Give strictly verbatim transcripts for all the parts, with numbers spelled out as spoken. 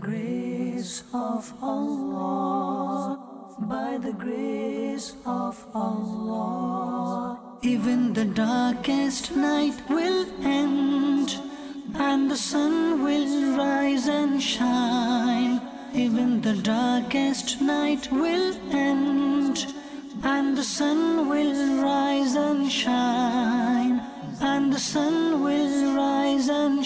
grace of Allah, by the grace of Allah, even the darkest night will end, and the sun will rise and shine. Even the darkest night will end, and the sun will rise and shine, and the sun will rise and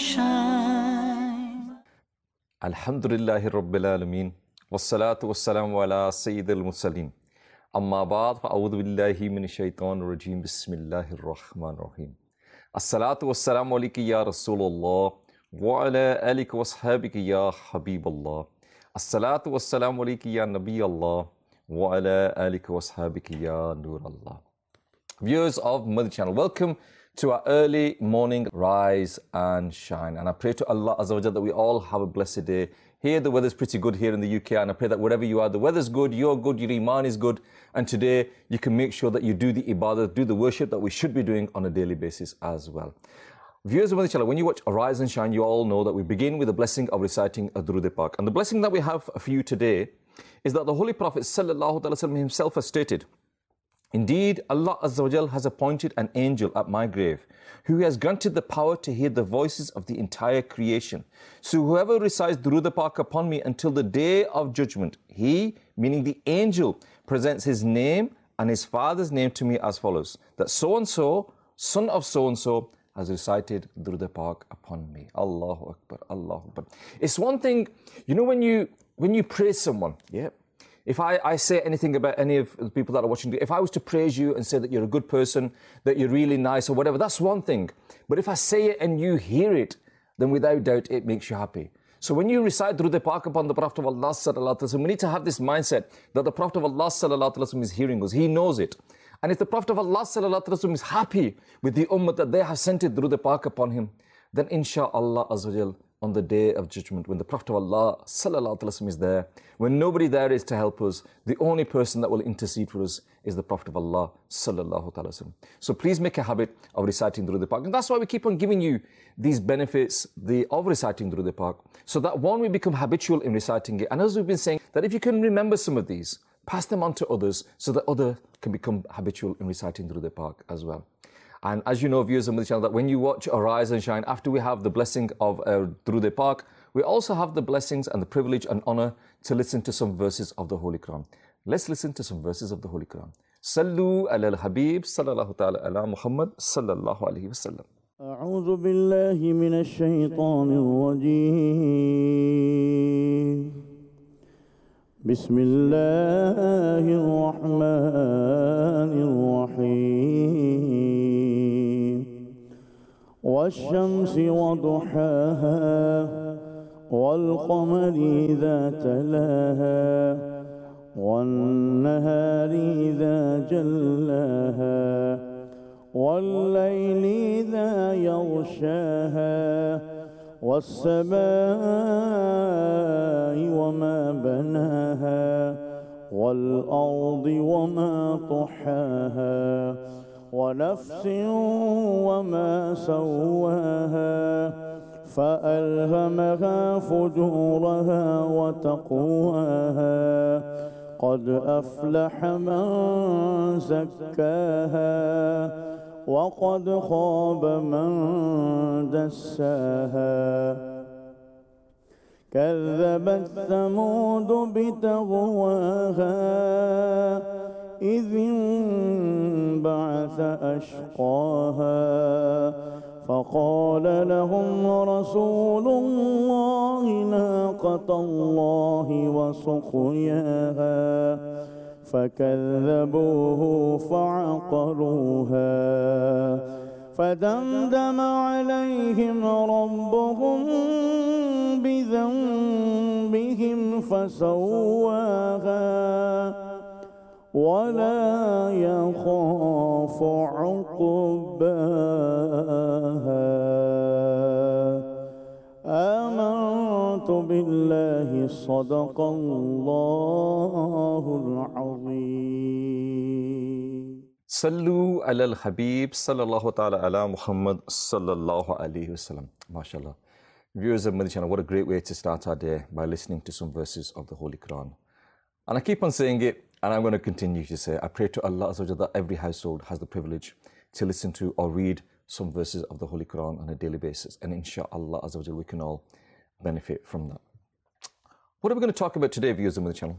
shine. Alhamdulillahi Rabbil Alameen, wassalatu wassalamu ala Sayyidil Mursaleen. Amma ba'd, fa'awudhu billahi minash shaitanir rajeem, bismillahir rahmanir rahim. As-salatu wassalamu alayka ya Rasulullah, wa ala alika wa ashabika ya Habiballah. As-salatu wassalamu alayka ya Nabi Allah, wa ala alika wa ashabika ya Nur Allah. Viewers of Mother Channel, welcome to our early morning rise and shine. And I pray to Allah Azza wa Jalla that we all have a blessed day. Here the weather's pretty good here in the U K, and I pray that wherever you are, the weather's good, you're good, your iman is good, and today you can make sure that you do the ibadah, do the worship that we should be doing on a daily basis as well. Viewers of Mother Channel, when you watch Rise and Shine, you all know that we begin with the blessing of reciting a Durood Pak. And the blessing that we have for you today is that the Holy Prophet Sallallahu Alaihi Wasallam himself has stated, indeed, Allah Azza wa Jal has appointed an angel at my grave who has granted the power to hear the voices of the entire creation. So whoever recites Durood Pak upon me until the day of judgment, he, meaning the angel, presents his name and his father's name to me as follows, that so-and-so, son of so-and-so, has recited Durood Pak upon me. Allahu Akbar, Allahu Akbar. It's one thing, you know, when you when you praise someone, yeah. If I, I say anything about any of the people that are watching, if I was to praise you and say that you're a good person, that you're really nice or whatever, that's one thing. But if I say it and you hear it, then without doubt it makes you happy. So when you recite Durood Pak upon the Prophet of Allah Sallallahu Alaihi Wasallam, we need to have this mindset that the Prophet of Allah Sallallahu Alaihi Wasallam is hearing us. He knows it. And if the Prophet of Allah Sallallahu Alaihi Wasallam is happy with the ummah that they have sent it Durood Pak upon him, then inshaAllah Azza wa Jal, on the day of judgment, when the Prophet of Allah Sallallahu Alaihi Wasallam is there, when nobody there is to help us, the only person that will intercede for us is the Prophet of Allah Sallallahu Alaihi Wasallam. So please make a habit of reciting Durood Pak. And that's why we keep on giving you these benefits the, of reciting Durood Pak, so that one, we become habitual in reciting it. And as we've been saying, that if you can remember some of these, pass them on to others so that others can become habitual in reciting Durood Pak as well. And as you know, viewers of the channel, that when you watch Rise and Shine, after we have the blessing of uh, Durood Pak, we also have the blessings and the privilege and honor to listen to some verses of the Holy Quran. Let's listen to some verses of the Holy Quran. Sallu ala al-Habib, sallallahu ta'ala ala Muhammad, sallallahu alayhi wa sallam. أعوذ بالله من الشيطان الرجيم بسم الله الرحمن الرحيم والشمس وضحاها والقمر إذا تلاها والنهار إذا جلاها والليل إذا يغشاها والسماء وما بناها والأرض وما طحاها ونفس وما سواها فألهمها فجورها وتقواها قد أفلح من زكاها وقد خاب من دساها كذبت ثمود بتغواها إذ انبعث أشقاها فقال لهم رسول الله ناقة الله وسقياها فكذبوه فعقروها فدمدم عليهم ربهم بذنبهم فسواها ولا يخاف عقباها آمنت بالله صدق الله العظيم. Sallu ala al-Habib, sallallahu ta'ala ala Muhammad, sallallahu alayhi wa sallam. MashaAllah. Viewers of Madani Channel, what a great way to start our day by listening to some verses of the Holy Quran. And I keep on saying it, and I'm going to continue to say, I pray to Allah Azza wa Jalla that every household has the privilege to listen to or read some verses of the Holy Quran on a daily basis. And inshallah Azza wa Jalla, we can all benefit from that. What are we going to talk about today, viewers of Madani Channel?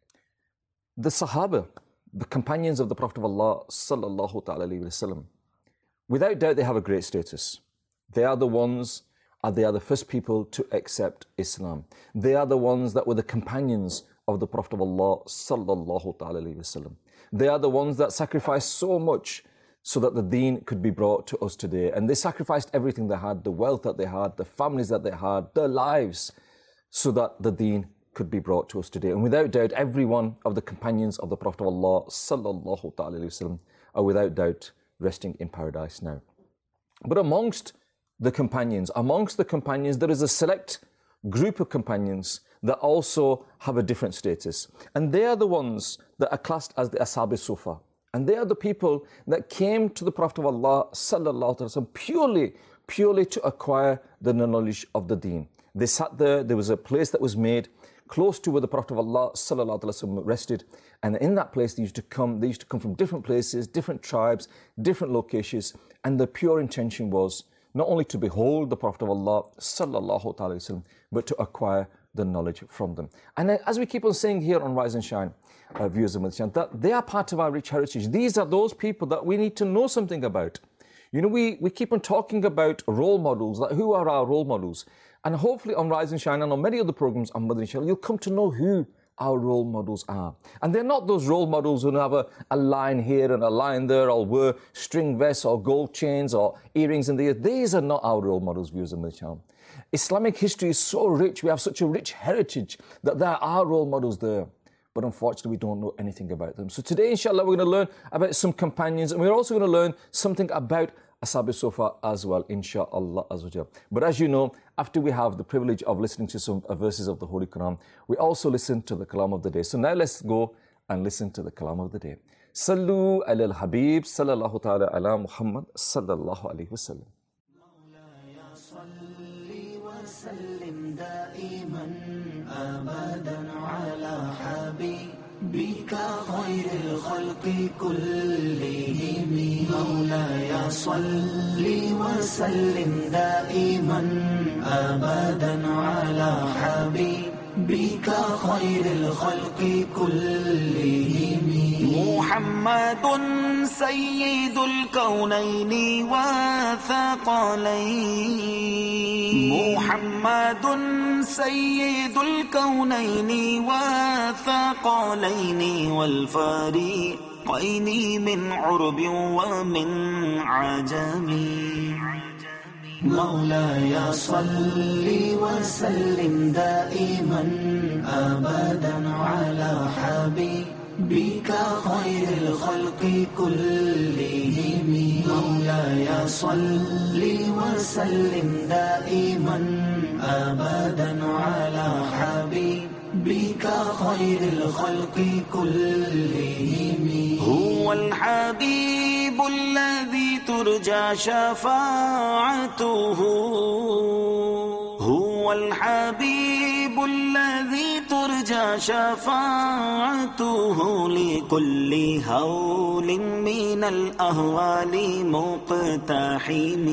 The Sahaba, the companions of the Prophet of Allah Sallallahu Ta'ala Alaihi Wasallam. Without doubt, they have a great status. They are the ones and they are the first people to accept Islam. They are the ones that were the companions of the Prophet of Allah Sallallahu Ta'ala Alaihi Wasallam. They are the ones that sacrificed so much so that the deen could be brought to us today. And they sacrificed everything they had, the wealth that they had, the families that they had, their lives, so that the deen could be brought to us today. And without doubt, every one of the companions of the Prophet of Allah Sallallahu Ta'ala Alaihi Wasallam are without doubt resting in paradise now. But amongst the companions, amongst the companions, there is a select group of companions that also have a different status. And they are the ones that are classed as the Ashab al-Sufa. And they are the people that came to the Prophet of Allah Sallallahu Alaihi Wasallam purely, purely to acquire the knowledge of the deen. They sat there, there was a place that was made close to where the Prophet of Allah Sallallahu Alaihi Wasallam rested. And in that place, they used to come, they used to come from different places, different tribes, different locations. And the pure intention was not only to behold the Prophet of Allah Sallallahu Alaihi Wasallam, but to acquire the knowledge from them. And as we keep on saying here on Rise and Shine, uh, viewers of Madani Channel, that they are part of our rich heritage. These are those people that we need to know something about. You know, we, we keep on talking about role models, like who are our role models? And hopefully on Rise and Shine and on many other programs on Madani Channel, you'll come to know who our role models are. And they're not those role models who have a, a line here and a line there, or wear string vests or gold chains or earrings in the ear. These are not our role models, viewers of Madani Channel. Islamic history is so rich, we have such a rich heritage that there are role models there. But unfortunately, we don't know anything about them. So today, inshallah, we're going to learn about some companions, and we're also going to learn something about Ashab al-Sufa as well, inshallah Azza wa Jalla. But as you know, after we have the privilege of listening to some verses of the Holy Quran, we also listen to the Kalam of the day. So now let's go and listen to the Kalam of the day. Sallu ala al-Habib, sallallahu ta'ala ala Muhammad, sallallahu alayhi wa sallam. بك خير الخلق كلهم مولاي صل وسلم دائما أبدا على حبيبك خير الخلق كلهم محمد سيد الكونين والثقلين محمد سيد الكونين والثقلين والفريقين من عرب ومن عجم مولاي صل وسلم دائما أبدا على حبيبك خير الخلق كلهم مولاي صل وسلم دائما أبدا على حبيبك خير الخلق كلهم هو الحبيب الذي ترجى شفاعته هو الحبيب الذي ترجى شفاعته لكل هول من الأهوال مقتحم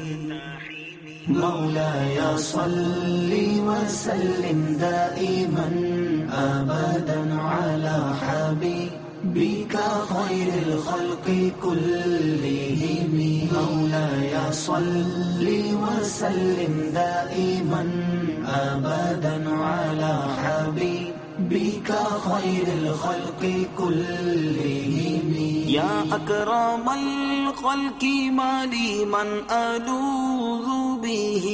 مولاي صل وسلم دائما أبدا على حبيبك خير الخلق كلهم مولاي صل وسلم دائما أبدا على حبيبك خير الخلق كلهم يا أكرم الخلق ما لي من ألوذ به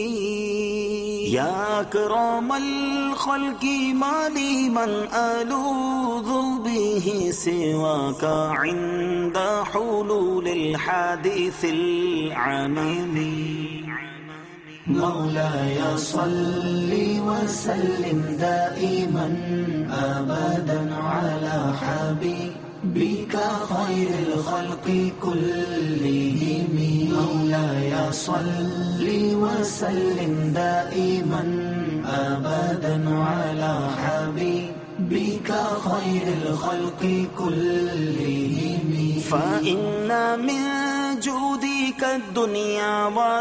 يا أكرم الخلق ما لي من ألوذ به سواك عند حلول الحادث العميم مولاي صل وسلم دائما أبدا على حبيبك بك خير الخلق كلهم مولاي صل وسلم دائما أبدا على حبيبك خير الخلق كلهم فإن من جودك الدنيا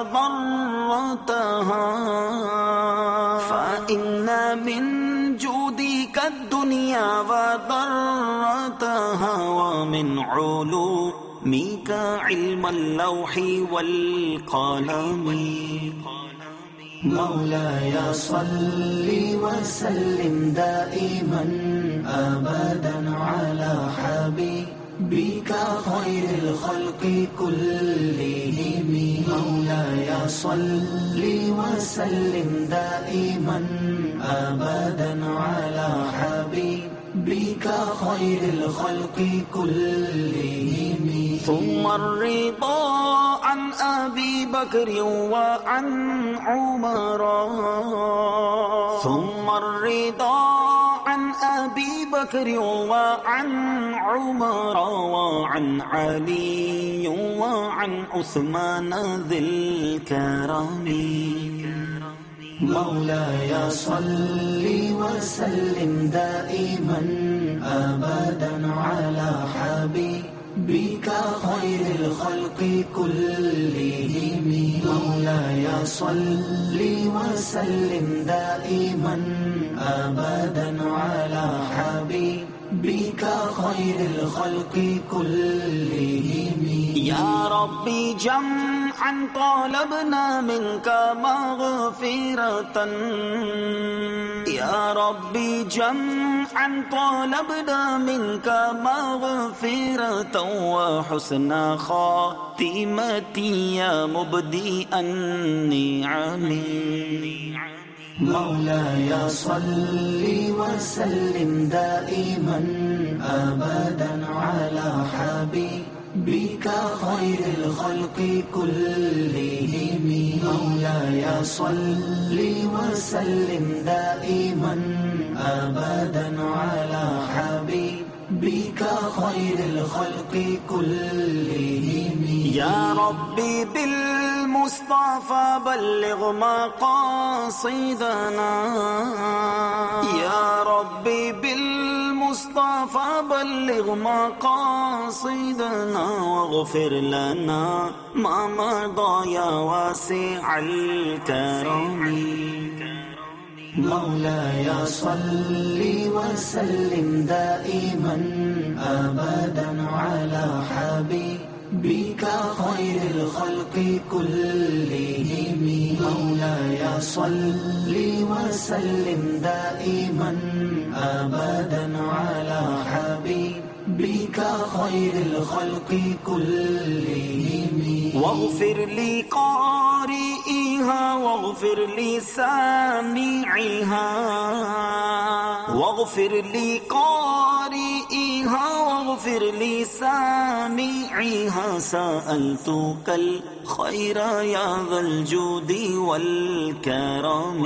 وضرتها فإن من جودك الدنيا وضرتها ومن علومك علم اللوح والقلم مولاي صل وسلم دائما أبدا على حبيبك خير الخلق كلهم مولاي صل وسلم دائما أبدا على حبيبك خير الخلق كلهم ثم الرضا عن أبي بكر وعن عمر ثم الرضا عن أبي بكر وعن عمر وعن علي وعن عثمان ذي الكرم مولاي صل وسلم دائما أبدا على حبيبك خير الخلق كلهم مولاي صل وسلم دائما أبدا على حبيبك خير الخلق كلهم يا ربي جمعا طالبنا منك مغفرة يا ربي جمعا طالبنا منك مغفرة وحسن خاتمتي يا مبدئ النعم مولاي صل وسلم دائما أبدا على حبيبك خير الخلق كلهم مولاي صل وسلم دائما أبدا على حبيبك خير الخلق كلهم يا ربي بالمصطفى بلغ مقاصدنا يا ربي بالمصطفى بلغ مقاصدنا واغفر لنا ما مضى يا واسع الكرم مولاي صل وسلم دائما أبدا على حبيبك خير الخلق كلهم مولاي صل وسلم دائما أبدا على حبيبك خير الخلق كلهم واغفر لي قارئها واغفر لي سامعها واغفر لي قارئها واغفر لي سامعها سألتك الخير يا ذا الجود والكرم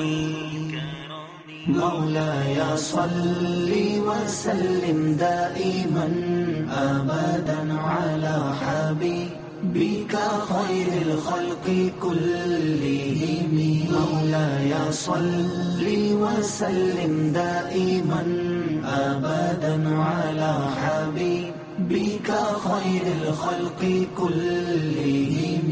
مولاي صل وسلم دائما أبدا على حبيبك خير الخلق كلهم مولاي صل وسلم دائما أبدا على حبيبك خير الخلق كلهم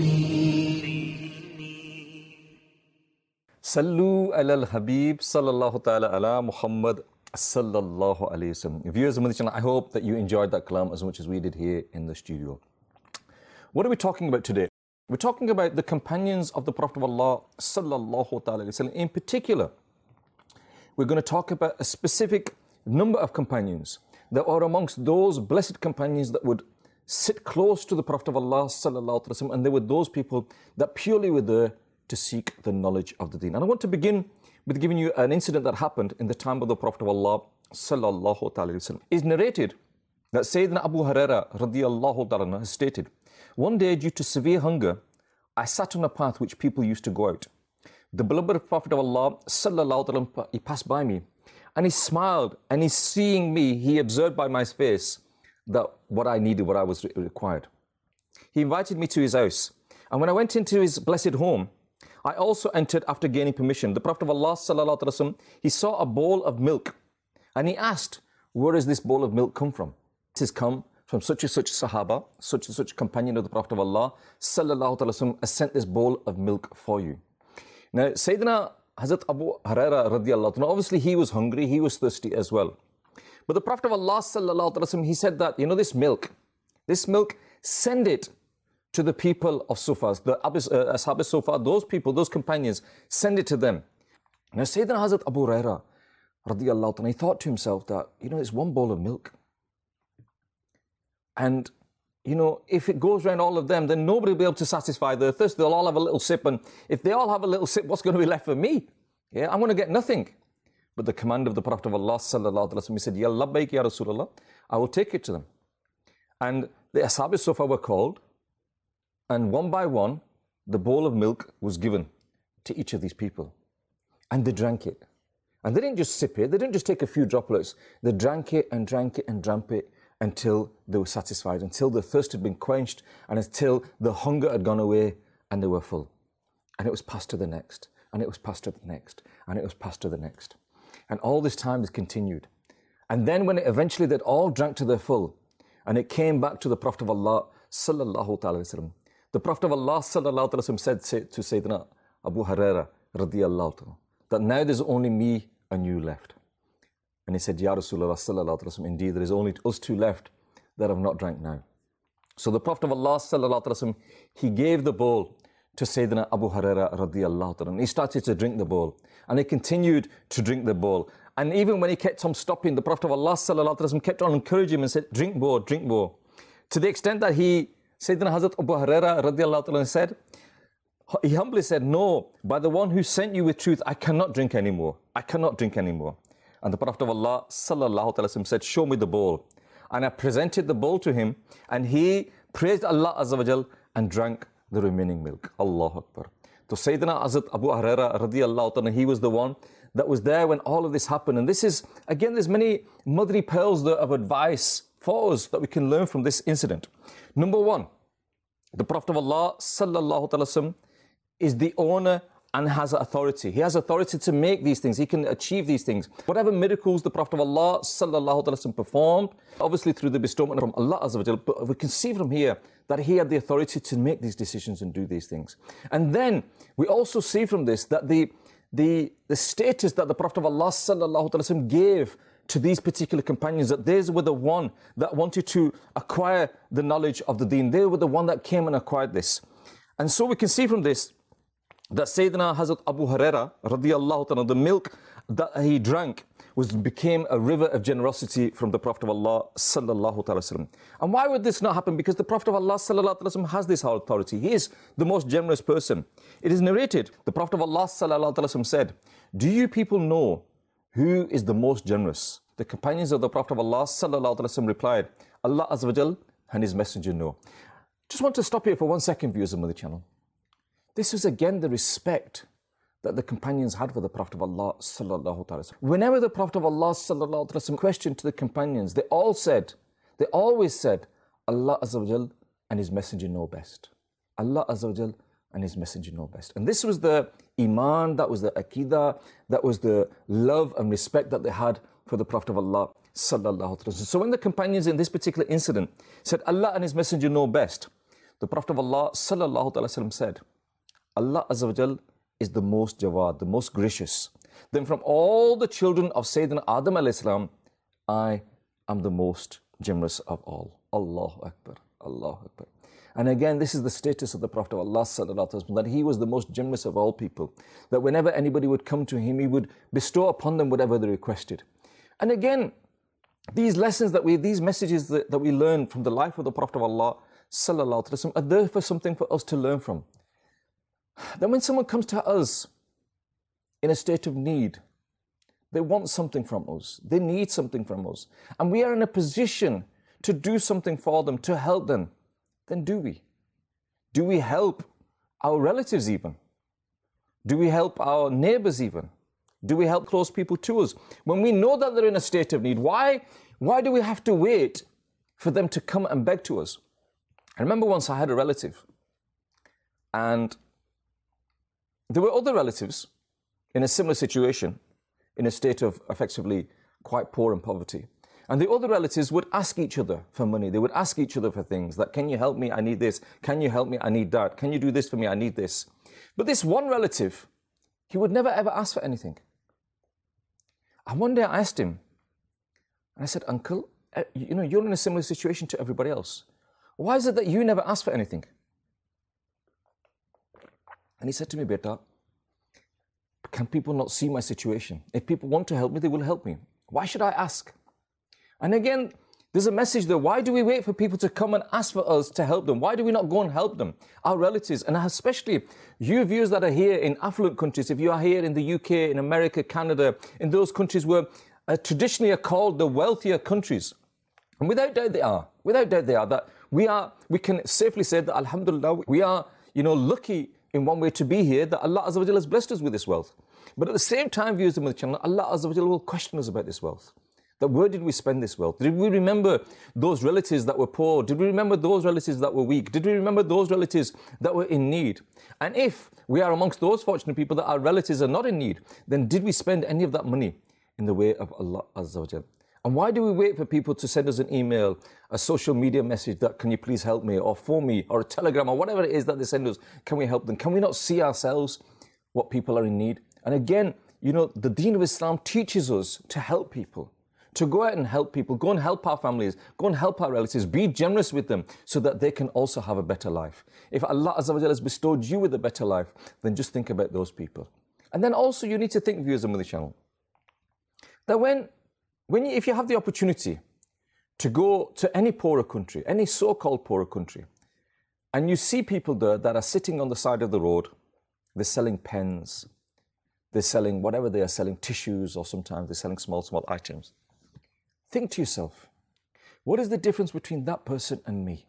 Sallu alal Habib sallallahu ta'ala ala Muhammad sallallahu alayhi wasallam. Viewers of the channel, I hope that you enjoyed that kalam as much as we did here in the studio. What are we talking about today? We're talking about the companions of the Prophet of Allah sallallahu ta'ala alayhi wasallam. In particular, we're going to talk about a specific number of companions that are amongst those blessed companions that would sit close to the Prophet of Allah sallallahu ta'ala wasallam, and they were those people that purely were there to seek the knowledge of the deen. And I want to begin with giving you an incident that happened in the time of the Prophet of Allah sallallahu ta'ala wasallam. It's narrated that Sayyidina Abu Huraira radiyallahu ta'ala has stated, one day due to severe hunger, I sat on a path which people used to go out. The beloved Prophet of Allah sallallahu ta'ala wasallam, he passed by me and he smiled, and he seeing me, he observed by my face that what I needed, what I was required. He invited me to his house. And when I went into his blessed home, I also entered after gaining permission. The Prophet of Allah, sallallahu alaihi wasallam, he saw a bowl of milk and he asked, where does this bowl of milk come from? It has come from such and such Sahaba, such and such companion of the Prophet of Allah, sallallahu alaihi wasallam, has sent this bowl of milk for you. Now, Sayyidina Hazrat Abu Huraira radiallahu anhu, obviously he was hungry, he was thirsty as well. But the Prophet of Allah, sallallahu alaihi wasallam, he said that, you know, this milk, this milk, send it to the people of Sufas, the uh, Ashab Sufa, those people, those companions, send it to them. Now, Sayyidina Hazrat Abu Huraira radiallahu anhu, he thought to himself that, you know, it's one bowl of milk. And, you know, if it goes around all of them, then nobody will be able to satisfy their thirst. They'll all have a little sip. And if they all have a little sip, what's going to be left for me? Yeah, I'm going to get nothing. But the command of the Prophet of Allah, sallallahu alaihi wasallam, he said, Ya labbaik ya Rasulullah, I will take it to them. And the Ashab Sufa were called. And one by one, the bowl of milk was given to each of these people. And they drank it. And they didn't just sip it. They didn't just take a few droplets. They drank it and drank it and drank it until they were satisfied, until the thirst had been quenched, and until the hunger had gone away and they were full. And it was passed to the next, and it was passed to the next, and it was passed to the next. And all this time this continued. And then when it eventually they'd all drank to their full, and it came back to the Prophet of Allah, sallallahu alaihi wasallam, the Prophet of Allah, sallallahu alaihi wasallam, said to Sayyidina Abu Huraira radiyallahu anhu, that now there's only me and you left. And he said, Ya Rasulullah, sallallahu alaihi wasallam, indeed there is only us two left that have not drank now. So the Prophet of Allah, sallallahu alaihi wasallam, he gave the bowl to Sayyidina Abu Huraira radiyallahu anhu. He started to drink the bowl, and he continued to drink the bowl. And even when he kept on stopping, the Prophet of Allah, sallallahu alaihi wasallam, kept on encouraging him and said, drink more, drink more. To the extent that he, Sayyidina Hazrat Abu Huraira radiallahu anhu, said, he humbly said, no, by the one who sent you with truth, I cannot drink anymore. I cannot drink anymore. And the Prophet of Allah, sallallahu alaihi wasallam, said, show me the bowl. And I presented the bowl to him, and he praised Allah Azza wa Jal and drank the remaining milk. Allahu Akbar. So Sayyidina Hazrat Abu Huraira radiallahu anhu, he was the one that was there when all of this happened. And this is, again, there's many motherly pearls of advice for us that we can learn from this incident. Number one, the Prophet of Allah, sallallahu alaihi wasallam, is the owner and has authority. He has authority to make these things. He can achieve these things. Whatever miracles the Prophet of Allah, sallallahu alaihi wasallam, performed, obviously through the bestowment from Allah Azza wa Jal, but we can see from here that he had the authority to make these decisions and do these things. And then we also see from this that the the the status that the Prophet of Allah, sallallahu alaihi wasallam, gave to these particular companions, that they were the one that wanted to acquire the knowledge of the deen. They were the one that came and acquired this. And so we can see from this that Sayyidina Hazrat Abu Huraira radiyallahu anhu, the milk that he drank was became a river of generosity from the Prophet of Allah sallallahu alaihi wasallam. And why would this not happen? Because the Prophet of Allah sallallahu alaihi wasallam has this authority. He is the most generous person. It is narrated, the Prophet of Allah sallallahu alaihi wasallam said, do you people know who is the most generous? The companions of the Prophet of Allah sallallahu alaihi wasallam replied, Allah Azza wa Jal and His Messenger know. Just want to stop here for one second, viewers of Mother Channel. This was again the respect that the companions had for the Prophet of Allah sallallahu alaihi wasallam. Whenever the Prophet of Allah sallallahu alaihi wasallam questioned to the companions, they all said, they always said, Allah Azza wa Jal and His Messenger know best. Allah Azza wa Jal and His Messenger know best. And this was the iman, that was the aqidah, that was the love and respect that they had for the Prophet of Allah sallallahu alaihi wasallam. So when the companions in this particular incident said, Allah and His Messenger know best, the Prophet of Allah sallallahu alaihi wasallam said, Allah Azza wa Jal is the most jawad, the most gracious. Then from all the children of Sayyidina Adam alayhi salam, I am the most generous of all. Allahu Akbar, Allahu Akbar. And again, this is the status of the Prophet of Allah sallallahu alaihi wasallam, that he was the most generous of all people. That whenever anybody would come to him, he would bestow upon them whatever they requested. And again, these lessons that we, these messages that, that we learn from the life of the Prophet of Allah sallallahu alaihi wasallam are there for something for us to learn from. That when someone comes to us in a state of need, they want something from us, they need something from us, and we are in a position to do something for them, to help them, then do we? Do we help our relatives even? Do we help our neighbors even? Do we help close people to us? When we know that they're in a state of need, why, why do we have to wait for them to come and beg to us. I remember once I had a relative, and there were other relatives in a similar situation, in a state of effectively quite poor and poverty. And the other relatives would ask each other for money. They would ask each other for things that, can you help me? I need this. Can you help me? I need that. Can you do this for me? I need this. But this one relative, he would never ever ask for anything. And one day I asked him, and I said, Uncle, you know, you're in a similar situation to everybody else. Why is it that you never ask for anything? And he said to me, Beta, can people not see my situation? If people want to help me, they will help me. Why should I ask? And again, there's a message there. Why do we wait for people to come and ask for us to help them? Why do we not go and help them? Our relatives, and especially you viewers that are here in affluent countries, if you are here in the U K, in America, Canada, in those countries where uh, traditionally are called the wealthier countries. And without doubt they are. Without doubt they are. That we are, we can safely say that, alhamdulillah, we are, you know, lucky in one way to be here, that Allah Azza wa Jalla has blessed us with this wealth. But at the same time, viewers of the channel, Allah Azza wa Jalla will question us about this wealth. That where did we spend this wealth? Did we remember those relatives that were poor? Did we remember those relatives that were weak? Did we remember those relatives that were in need? And if we are amongst those fortunate people that our relatives are not in need, then did we spend any of that money in the way of Allah Azza wa Jalla? And why do we wait for people to send us an email, a social media message that, can you please help me, or phone me, or a telegram, or whatever it is that they send us? Can we help them? Can we not see ourselves what people are in need? And again, you know, the Deen of Islam teaches us to help people. To go out and help people, go and help our families, go and help our relatives, be generous with them so that they can also have a better life. If Allah Azza wa Jalla has bestowed you with a better life, then just think about those people. And then also you need to think, viewers on the channel, that when, when you, if you have the opportunity to go to any poorer country, any so-called poorer country, and you see people there that are sitting on the side of the road, they're selling pens, they're selling whatever they are selling, tissues, or sometimes they're selling small, small items. Think to yourself, what is the difference between that person and me?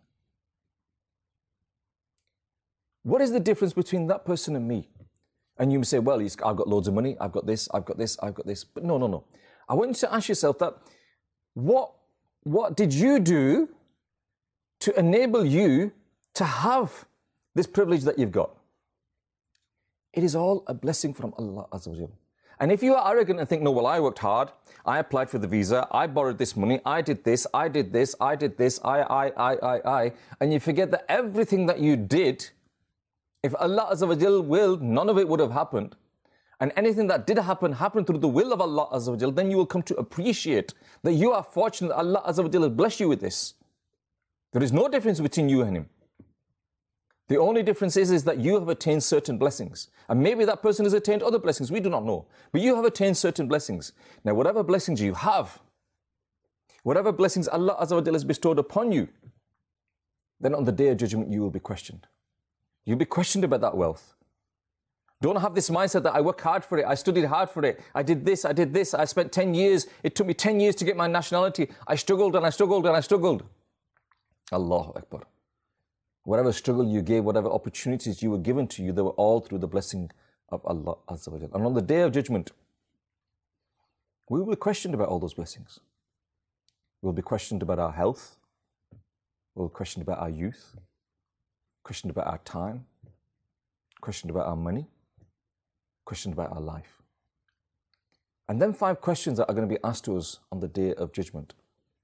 What is the difference between that person and me? And you may say, well, he's, I've got loads of money, I've got this, I've got this, I've got this. But no, no, no. I want you to ask yourself that, what, what did you do to enable you to have this privilege that you've got? It is all a blessing from Allah Azza wa Jalla. And if you are arrogant and think, no, well, I worked hard, I applied for the visa, I borrowed this money, I did this, I did this, I did this, I, I, I, I, I, and you forget that everything that you did, if Allah Azza wa Jal willed, none of it would have happened. And anything that did happen, happened through the will of Allah Azza wa Jal, then you will come to appreciate that you are fortunate that Allah Azza wa Jal has blessed you with this. There is no difference between you and him. The only difference is, is that you have attained certain blessings. And maybe that person has attained other blessings. We do not know. But you have attained certain blessings. Now, whatever blessings you have, whatever blessings Allah Azza wa Jalla has bestowed upon you, then on the day of judgment, you will be questioned. You'll be questioned about that wealth. Don't have this mindset that I work hard for it, I studied hard for it, I did this, I did this, I spent ten years, it took me ten years to get my nationality, I struggled and I struggled and I struggled. Allahu Akbar. Whatever struggle you gave, whatever opportunities you were given to you, they were all through the blessing of Allah Azza wa Jalla. And on the day of judgment, we will be questioned about all those blessings. We'll be questioned about our health. We'll be questioned about our youth. Questioned about our time. Questioned about our money. Questioned about our life. And then five questions that are going to be asked to us on the day of judgment.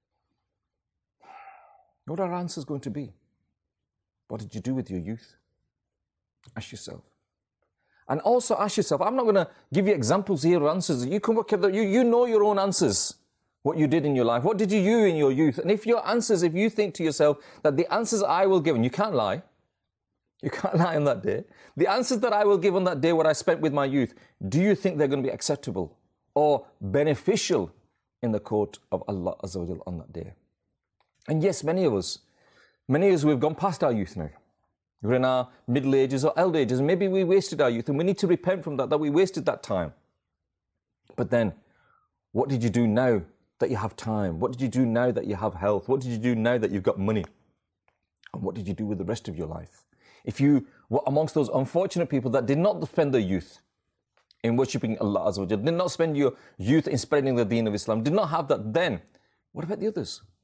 What are our answers going to be? What did you do with your youth? Ask yourself. And also ask yourself, I'm not going to give you examples here or answers. You can work out that you, you know your own answers, what you did in your life. What did you do in your youth? And if your answers, if you think to yourself that the answers I will give, and you can't lie, you can't lie on that day. The answers that I will give on that day, what I spent with my youth, do you think they're going to be acceptable or beneficial in the court of Allah Azza wa Jalla on that day? And yes, many of us, Many of us, we've gone past our youth now. We're in our middle ages or elder ages, and maybe we wasted our youth, and we need to repent from that, that we wasted that time. But then, what did you do now that you have time? What did you do now that you have health? What did you do now that you've got money? And what did you do with the rest of your life? If you were amongst those unfortunate people that did not spend their youth in worshipping Allah Azza wa Jalla, did not spend your youth in spreading the Deen of Islam, did not have that, then what about the others?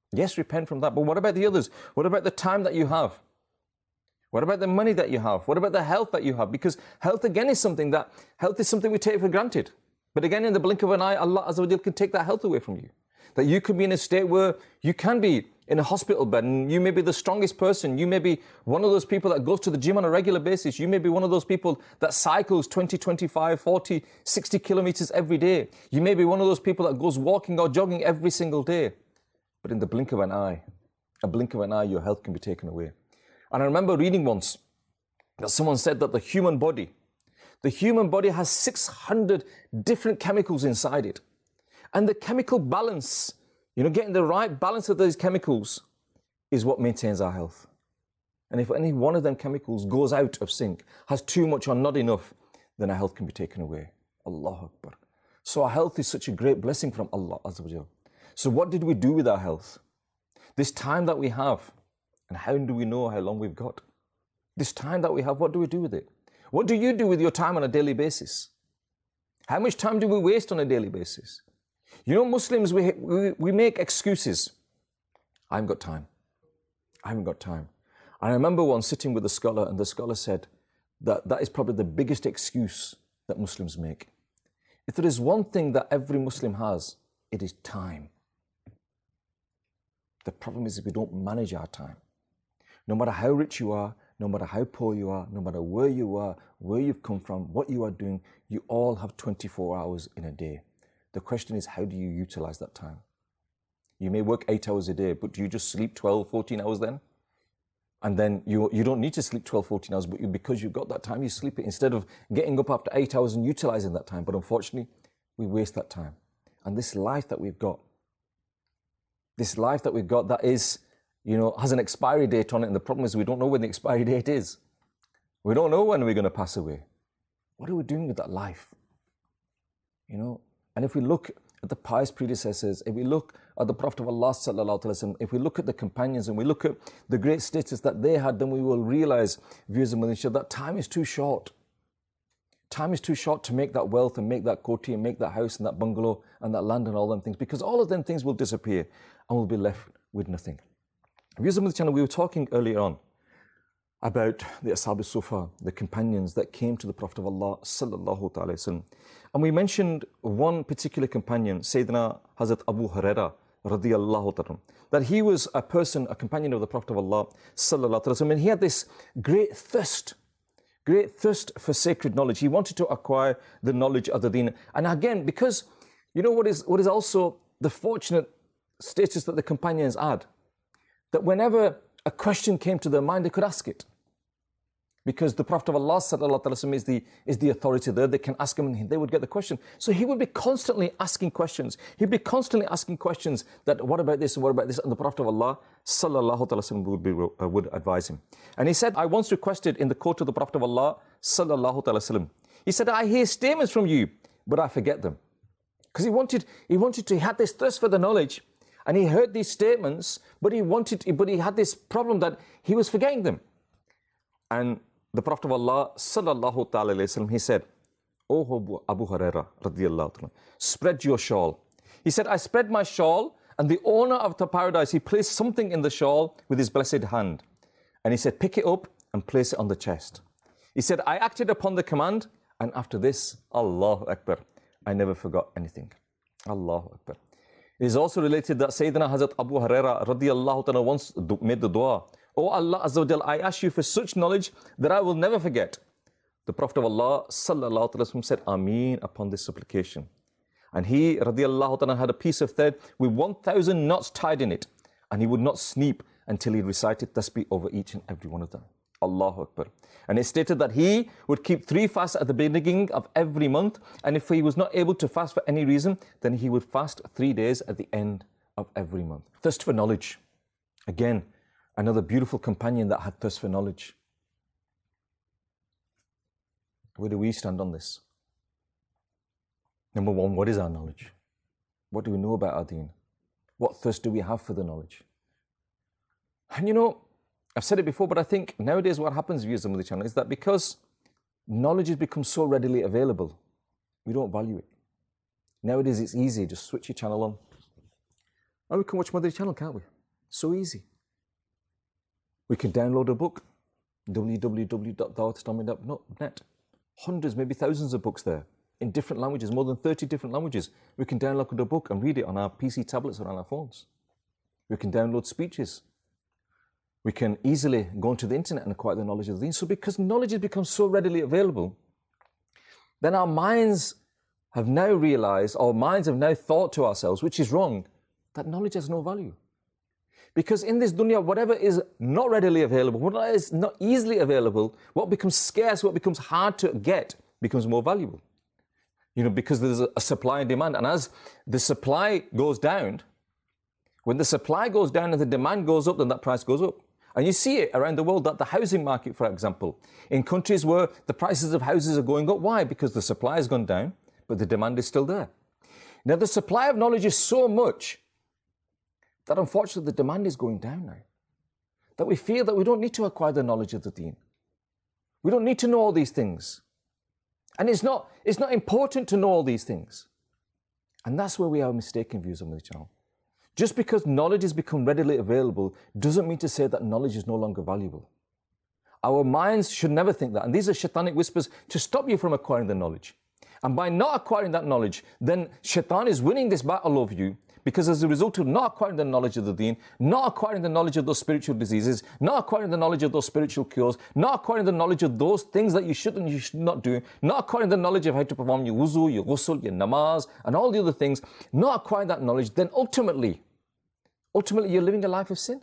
Yes, repent from that. But what about the others? What about the time that you have? What about the money that you have? What about the health that you have? Because health again is something that, health is something we take for granted. But again, in the blink of an eye, Allah Azza wa Jal can take that health away from you. That you could be in a state where you can be in a hospital bed and you may be the strongest person. You may be one of those people that goes to the gym on a regular basis. You may be one of those people that cycles twenty, twenty-five, forty, sixty kilometers every day. You may be one of those people that goes walking or jogging every single day. But in the blink of an eye, a blink of an eye, your health can be taken away. And I remember reading once that someone said that the human body, the human body has six hundred different chemicals inside it. And the chemical balance, you know, getting the right balance of those chemicals is what maintains our health. And if any one of them chemicals goes out of sync, has too much or not enough, then our health can be taken away. Allahu Akbar. So our health is such a great blessing from Allah Azza wa Jal. So what did we do with our health? This time that we have, and how do we know how long we've got? This time that we have, what do we do with it? What do you do with your time on a daily basis? How much time do we waste on a daily basis? You know, Muslims, we, we, we make excuses. I haven't got time. I haven't got time. I remember once sitting with a scholar, and the scholar said that that is probably the biggest excuse that Muslims make. If there is one thing that every Muslim has, it is time. The problem is if we don't manage our time. No matter how rich you are, no matter how poor you are, no matter where you are, where you've come from, what you are doing, you all have twenty-four hours in a day. The question is, how do you utilize that time? You may work eight hours a day, but do you just sleep twelve, fourteen hours then? And then you, you don't need to sleep twelve, fourteen hours, but you, because you've got that time, you sleep it instead of getting up after eight hours and utilizing that time. But unfortunately, we waste that time. And this life that we've got, this life that we've got that is, you know, has an expiry date on it. And the problem is we don't know when the expiry date is. We don't know when we're going to pass away. What are we doing with that life? You know, and if we look at the pious predecessors, if we look at the Prophet of Allah sallallahu alaihi wasallam, if we look at the companions and we look at the great status that they had, then we will realize, viewers of Malaysia, that time is too short. Time is too short to make that wealth and make that koti and make that house and that bungalow and that land and all them things, because all of them things will disappear and we'll be left with nothing. Viewers of the channel, we were talking earlier on about the Ashab al-Sufa, the companions that came to the Prophet of Allah sallallahu alaihi wasallam. And we mentioned one particular companion, Sayyidina Hazrat Abu Hurairah radiyallahu ta'ala, that he was a person, a companion of the Prophet of Allah sallallahu alaihi wasallam, and he had this great thirst, great thirst for sacred knowledge. He wanted to acquire the knowledge of the deen. And again, because you know what is what is also the fortunate status that the companions had, that whenever a question came to their mind, they could ask it. Because the Prophet of Allah sallallahu alaihi wasallam is the, is the authority there. They can ask him and they would get the question. So he would be constantly asking questions. He'd be constantly asking questions that, what about this and what about this? And the Prophet of Allah sallallahu alaihi wasallam would, be, uh, would advise him. And he said, I once requested in the court of the Prophet of Allah sallallahu alaihi wasallam. He said, I hear statements from you, but I forget them. Because he wanted, he wanted to, he had this thirst for the knowledge. And he heard these statements, but he wanted, but he had this problem that he was forgetting them. And the Prophet of Allah sallallahu ta'ala alayhi wa sallam, he said, O Abu Hurairah radiyallahu ta'ala, spread your shawl. He said, I spread my shawl, and the owner of the paradise, he placed something in the shawl with his blessed hand. And he said, pick it up and place it on the chest. He said, I acted upon the command, and after this, Allahu Akbar, I never forgot anything. Allahu Akbar. It is also related that Sayyidina Hazrat Abu Hurairah radiyallahu ta'ala once made the dua, O Allah Azza wa Jal, I ask you for such knowledge that I will never forget. The Prophet of Allah sallallahu alaihi wasallam said, Ameen upon this supplication. And he radiyallahu ta'ala had a piece of thread with one thousand knots tied in it. And he would not sleep until he recited tasbih over each and every one of them. Allahu Akbar. And it stated that he would keep three fasts at the beginning of every month. And if he was not able to fast for any reason, then he would fast three days at the end of every month. Thirst for knowledge. Again, another beautiful companion that had thirst for knowledge. Where do we stand on this? Number one, what is our knowledge? What do we know about our deen? What thirst do we have for the knowledge? And you know, I've said it before, but I think nowadays what happens, viewers of the channel, is that because knowledge has become so readily available, we don't value it. Nowadays it's easy, just switch your channel on. And we can watch Mother channel, can't we? So easy. We can download a book, w w w dot dawat islami dot net. Hundreds, maybe thousands of books there in different languages, more than thirty different languages. We can download a book and read it on our P C tablets or on our phones. We can download speeches. We can easily go onto the internet and acquire the knowledge of the deen. So because knowledge has become so readily available, then our minds have now realized, our minds have now thought to ourselves, which is wrong, that knowledge has no value. Because in this dunya, whatever is not readily available, what is not easily available, what becomes scarce, what becomes hard to get, becomes more valuable. You know, because there's a supply and demand. And as the supply goes down, when the supply goes down and the demand goes up, then that price goes up. And you see it around the world, that the housing market, for example, in countries where the prices of houses are going up. Why? Because the supply has gone down, but the demand is still there. Now, the supply of knowledge is so much that unfortunately the demand is going down now. That we feel that we don't need to acquire the knowledge of the deen. We don't need to know all these things. And it's not, it's not important to know all these things. And that's where we have mistaken views on the channel. Just because knowledge has become readily available doesn't mean to say that knowledge is no longer valuable. Our minds should never think that. And these are shaitanic whispers to stop you from acquiring the knowledge. And by not acquiring that knowledge, then shaitan is winning this battle over you, because as a result of not acquiring the knowledge of the deen, not acquiring the knowledge of those spiritual diseases, not acquiring the knowledge of those spiritual cures, not acquiring the knowledge of those things that you should and you should not do, not acquiring the knowledge of how to perform your wuzu, your ghusl, your namaz, and all the other things, not acquiring that knowledge, then ultimately, ultimately you're living a life of sin.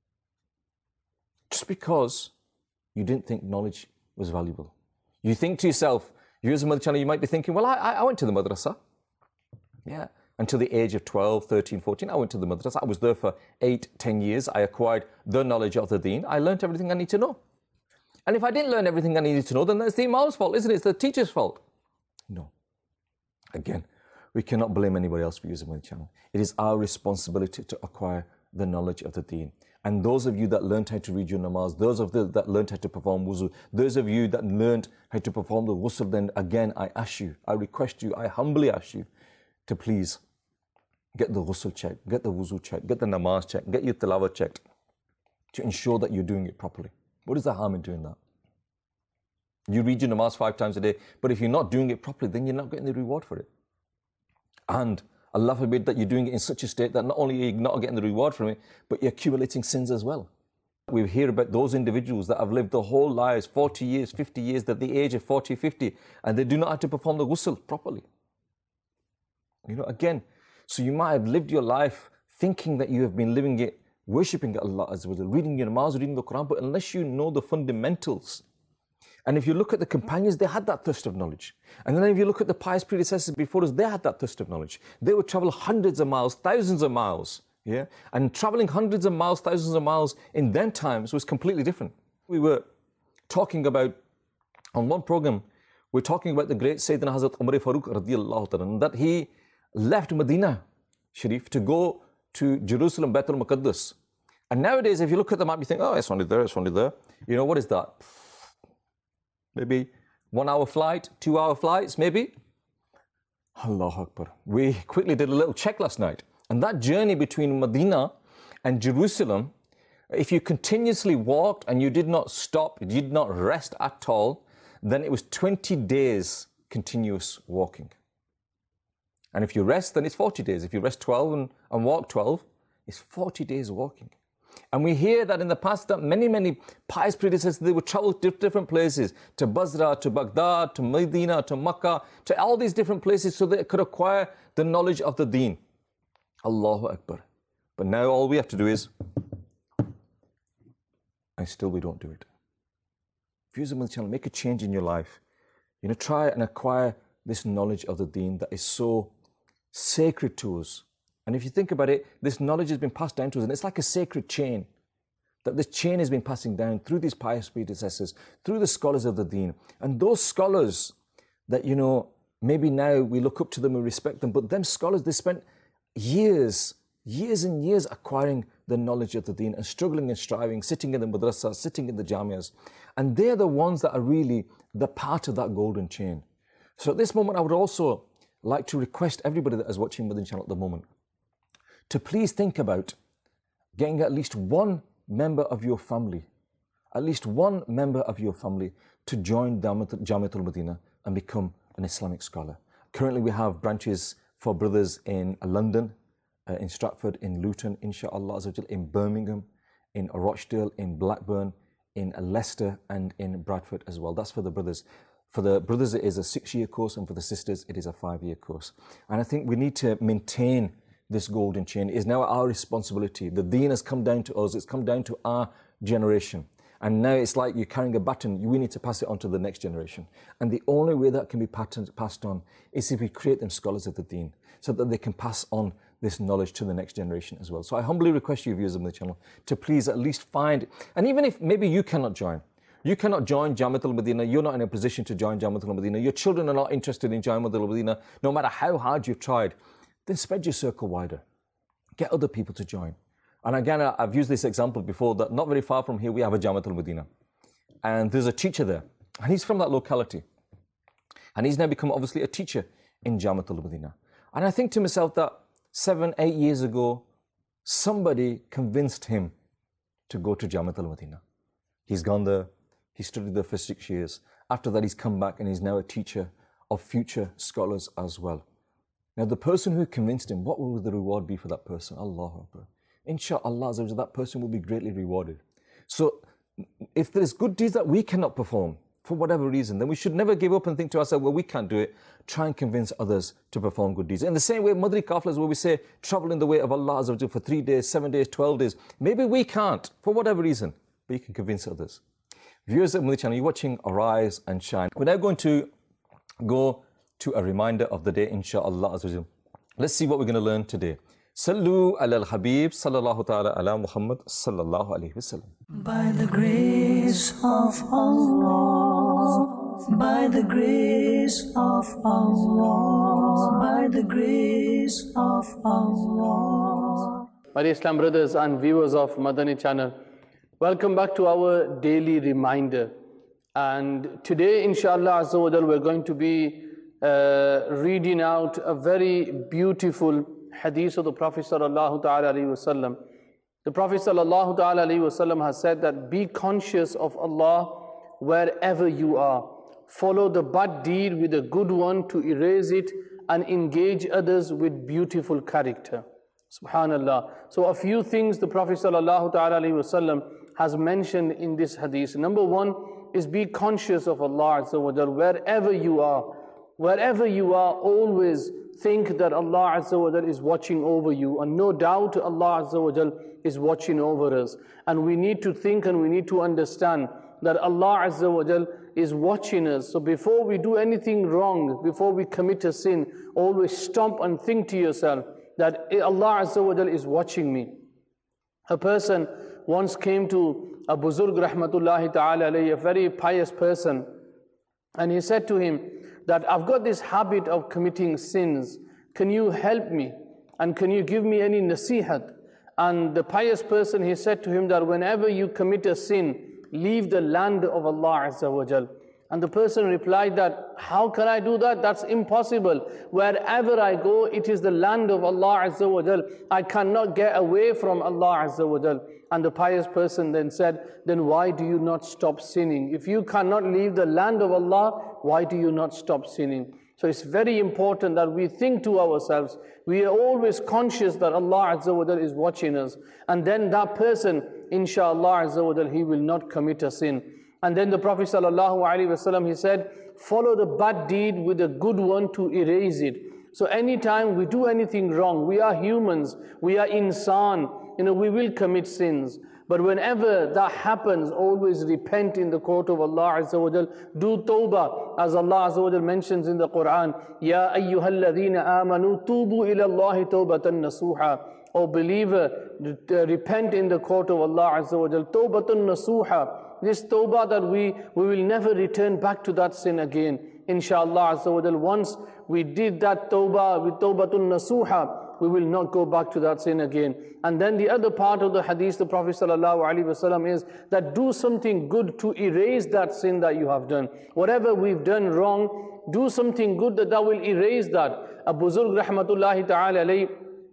Just because you didn't think knowledge was valuable. You think to yourself, you as a mother channel, you might be thinking, well, I, I went to the madrasa. Yeah. Until the age of twelve, thirteen, fourteen, I went to the madrasa. I was there for eight, ten years. I acquired the knowledge of the deen. I learned everything I need to know. And if I didn't learn everything I needed to know, then that's the imam's fault, isn't it? It's the teacher's fault. No. Again, we cannot blame anybody else for using my channel. It is our responsibility to acquire the knowledge of the deen. And those of you that learned how to read your namaz, those of you that learned how to perform wuzu, those of you that learned how to perform the ghusl, then again, I ask you, I request you, I humbly ask you to please get the ghusl checked, get the wuzu checked, get the namaz checked, get your tilawah checked to ensure that you're doing it properly. What is the harm in doing that? You read your namaz five times a day, but if you're not doing it properly, then you're not getting the reward for it. And Allah forbid that you're doing it in such a state that not only are you not getting the reward from it, but you're accumulating sins as well. We hear about those individuals that have lived their whole lives, forty years, fifty years, at the age of forty, fifty, and they do not have to perform the ghusl properly. You know, again, so you might have lived your life thinking that you have been living it, worshipping Allah Azza wa Jal, reading your namaz, reading the Quran, but unless you know the fundamentals. And if you look at the companions, they had that thirst of knowledge. And then if you look at the pious predecessors before us, they had that thirst of knowledge. They would travel hundreds of miles, thousands of miles, yeah? And traveling hundreds of miles, thousands of miles in them times was completely different. We were talking about, on one program, we're talking about the great Sayyidina Hazrat Umar Farooq radiyallahu ta'ala, that he left Medina Sharif to go to Jerusalem, Baitul Muqaddas. And nowadays, if you look at the map, you think, oh, it's only there, it's only there. You know, what is that? Maybe one hour flight, two hour flights, maybe. Allahu Akbar. We quickly did a little check last night. And that journey between Medina and Jerusalem, if you continuously walked and you did not stop, you did not rest at all, then it was twenty days continuous walking. And if you rest, then it's forty days. If you rest twelve and, and walk twelve, it's forty days walking. And we hear that in the past that many, many pious predecessors, they would travel to different places, to Basra, to Baghdad, to Medina, to Makkah, to all these different places so they could acquire the knowledge of the deen. Allahu Akbar. But now all we have to do is, and still we don't do it. Viewers of the channel, make a change in your life. You know, try and acquire this knowledge of the deen that is so sacred to us. And if you think about it, this knowledge has been passed down to us, and it's like a sacred chain. That this chain has been passing down through these pious predecessors, through the scholars of the deen. And those scholars that, you know, maybe now we look up to them and respect them, but them scholars, they spent years, years and years acquiring the knowledge of the deen and struggling and striving, sitting in the madrasas, sitting in the jamias. And they're the ones that are really the part of that golden chain. So at this moment, I would also like to request everybody that is watching Madani Channel at the moment to please think about getting at least one member of your family, at least one member of your family to join Jamiatul Madinah and become an Islamic scholar. Currently we have branches for brothers in London, uh, in Stratford, in Luton, inshaAllah, in Birmingham, in Rochdale, in Blackburn, in Leicester, and in Bradford as well. That's for the brothers. For the brothers, it is a six-year course, and for the sisters, it is a five-year course. And I think we need to maintain this golden chain. It is now our responsibility. The deen has come down to us. It's come down to our generation. And now it's like you're carrying a baton. We need to pass it on to the next generation. And the only way that can be passed on is if we create them scholars of the deen, so that they can pass on this knowledge to the next generation as well. So I humbly request you, viewers of the channel, to please at least find, and even if maybe you cannot join, you cannot join Jamiatul Madinah, you're not in a position to join Jamiatul Madinah, your children are not interested in Jamiatul Madinah, no matter how hard you've tried, then spread your circle wider. Get other people to join. And again, I've used this example before, that not very far from here, we have a Jamiatul Madinah. And there's a teacher there, and he's from that locality. And he's now become obviously a teacher in Jamiatul Madinah. And I think to myself that seven, eight years ago, somebody convinced him to go to Jamiatul Madinah. He's gone there, he studied there for six years. After that, he's come back and he's now a teacher of future scholars as well. Now, the person who convinced him, what will the reward be for that person? Allahu Akbar. Insha'Allah, that person will be greatly rewarded. So, if there is good deeds that we cannot perform, for whatever reason, then we should never give up and think to ourselves, well, we can't do it. Try and convince others to perform good deeds. In the same way, Madri Kafilas, where we say, travel in the way of Allah for three days, seven days, twelve days. Maybe we can't, for whatever reason, but you can convince others. Viewers of Madri Channel, you're watching Arise and Shine. We're now going to go to a reminder of the day, inshaAllah. Let's see what we're going to learn today. Sallu ala al-Habib, sallallahu ta'ala ala Muhammad, sallallahu alayhi wasallam. By the grace of Allah, by the grace of Allah, by the grace of Allah. My dear Islam brothers and viewers of Madani Channel, welcome back to our daily reminder. And today, inshallah azza wa jal, we're going to be uh, reading out a very beautiful hadith of the Prophet sallallahu ta'ala alayhi wasallam. The Prophet sallallahu ta'ala alayhi wasallam has said that be conscious of Allah wherever you are. Follow the bad deed with a good one to erase it, and engage others with beautiful character. Subhanallah. So a few things the Prophet sallallahu ta'ala alayhi wasallam has mentioned in this hadith. Number one is be conscious of Allah azza wa jal wherever you are. Wherever you are, always think that Allah azza wa jal is watching over you, and no doubt Allah azza wa jal is watching over us. And we need to think and we need to understand that Allah azza wa jal is watching us. So before we do anything wrong, before we commit a sin, always stop and think to yourself that Allah azza wa jal is watching me. A person once came to a Buzurg rahmatullahi ta'ala alayhi, a very pious person, and he said to him that I've got this habit of committing sins. Can you help me? And can you give me any nasihat? And the pious person, he said to him that whenever you commit a sin, leave the land of Allah azza wa jal. And the person replied that, how can I do that? That's impossible. Wherever I go, it is the land of Allah azza wa jal. I cannot get away from Allah azza wa jal. And the pious person then said, then why do you not stop sinning? If you cannot leave the land of Allah, why do you not stop sinning? So it's very important that we think to ourselves, we are always conscious that Allah azza wa jal is watching us. And then that person, inshallah azza wa jal, he will not commit a sin. And then the Prophet sallallahu alaihi wasallam, he said, follow the bad deed with a good one to erase it. So anytime we do anything wrong, we are humans, we are insan, you know, we will commit sins. But whenever that happens, always repent in the court of Allah azza wa jal. Do tawbah, as Allah azza wa jal mentions in the Quran. Ya ayyuhalladhina amanu tubu ila Allahi tawbatan nasuha. O believer, repent in the court of Allah azza wa jal. Tawbatan nasuha. This tawbah that we, we will never return back to that sin again. Inshallah azza wa jal. Once we did that tawbah with tawbatun nasuha, we will not go back to that sin again. And then the other part of the hadith, the Prophet sallallahu alaihi wasallam, is that do something good to erase that sin that you have done. Whatever we've done wrong, do something good that, that will erase that. Abu Zurg rahmatullahi ta'ala alayhi,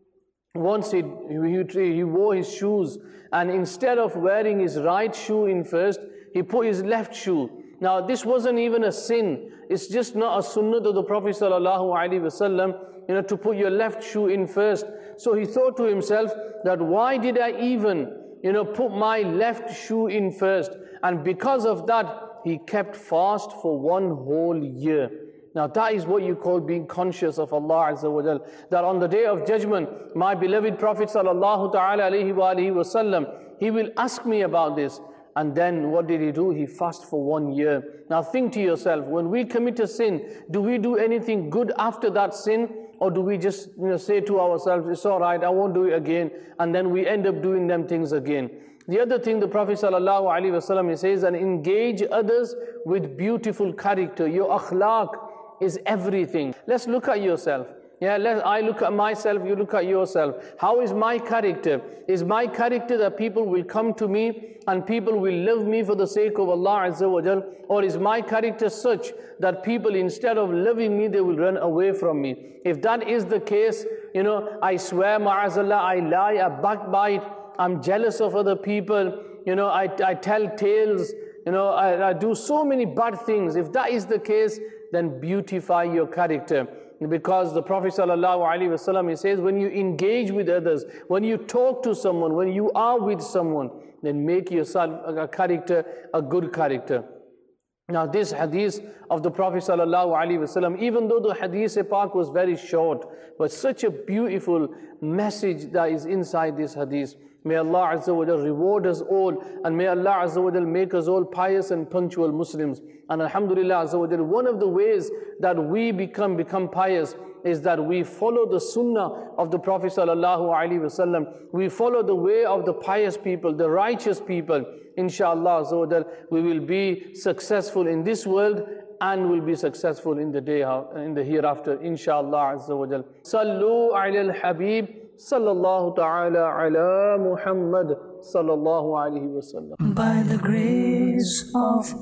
once he, he, he wore his shoes, and instead of wearing his right shoe in first, he put his left shoe. Now this wasn't even a sin. It's just not a sunnah of the Prophet sallallahu alaihi wasallam, you know, to put your left shoe in first. So he thought to himself that why did I even, you know, put my left shoe in first? And because of that, he kept fast for one whole year. Now that is what you call being conscious of Allah Azza wa Jal. That on the Day of Judgment, my beloved Prophet sallallahu ta'ala alayhi wa alihi wa sallam, he will ask me about this. And then what did he do? He fasted for one year. Now think to yourself, when we commit a sin, do we do anything good after that sin? Or do we just, you know, say to ourselves, it's all right, I won't do it again. And then we end up doing them things again. The other thing the Prophet sallallahu alaihi wasallam, he says, and engage others with beautiful character. Your akhlaq is everything. Let's look at yourself. Yeah, let I look at myself, you look at yourself. How is my character? Is my character that people will come to me and people will love me for the sake of Allah Azza wa Jal? Or is my character such that people, instead of loving me, they will run away from me? If that is the case, you know, I swear, ma'azallah, I lie, I backbite, I'm jealous of other people, you know, I, I tell tales, you know, I, I do so many bad things. If that is the case, then beautify your character. Because the Prophet sallallahu alaihi wasallam, he says, when you engage with others, when you talk to someone, when you are with someone, then make yourself a character, a good character. Now this hadith of the Prophet sallallahu alaihi wasallam, even though the hadith Pak was very short, but such a beautiful message that is inside this hadith. May Allah Azza wa Jal reward us all, and may Allah Azza wa Jal make us all pious and punctual Muslims. And Alhamdulillah Azza wa Jal, one of the ways that we become become pious is that we follow the sunnah of the Prophet sallallahu alaihi wasallam. We follow the way of the pious people, the righteous people. Inshallah Azza wa Jal, we will be successful in this world and will be successful in the day in the hereafter. Inshallah Azza wa Jal. Sallu ala al-Habib. Sallallahu ta'ala ala Muhammad sallallahu alayhi wa sallam. By the grace of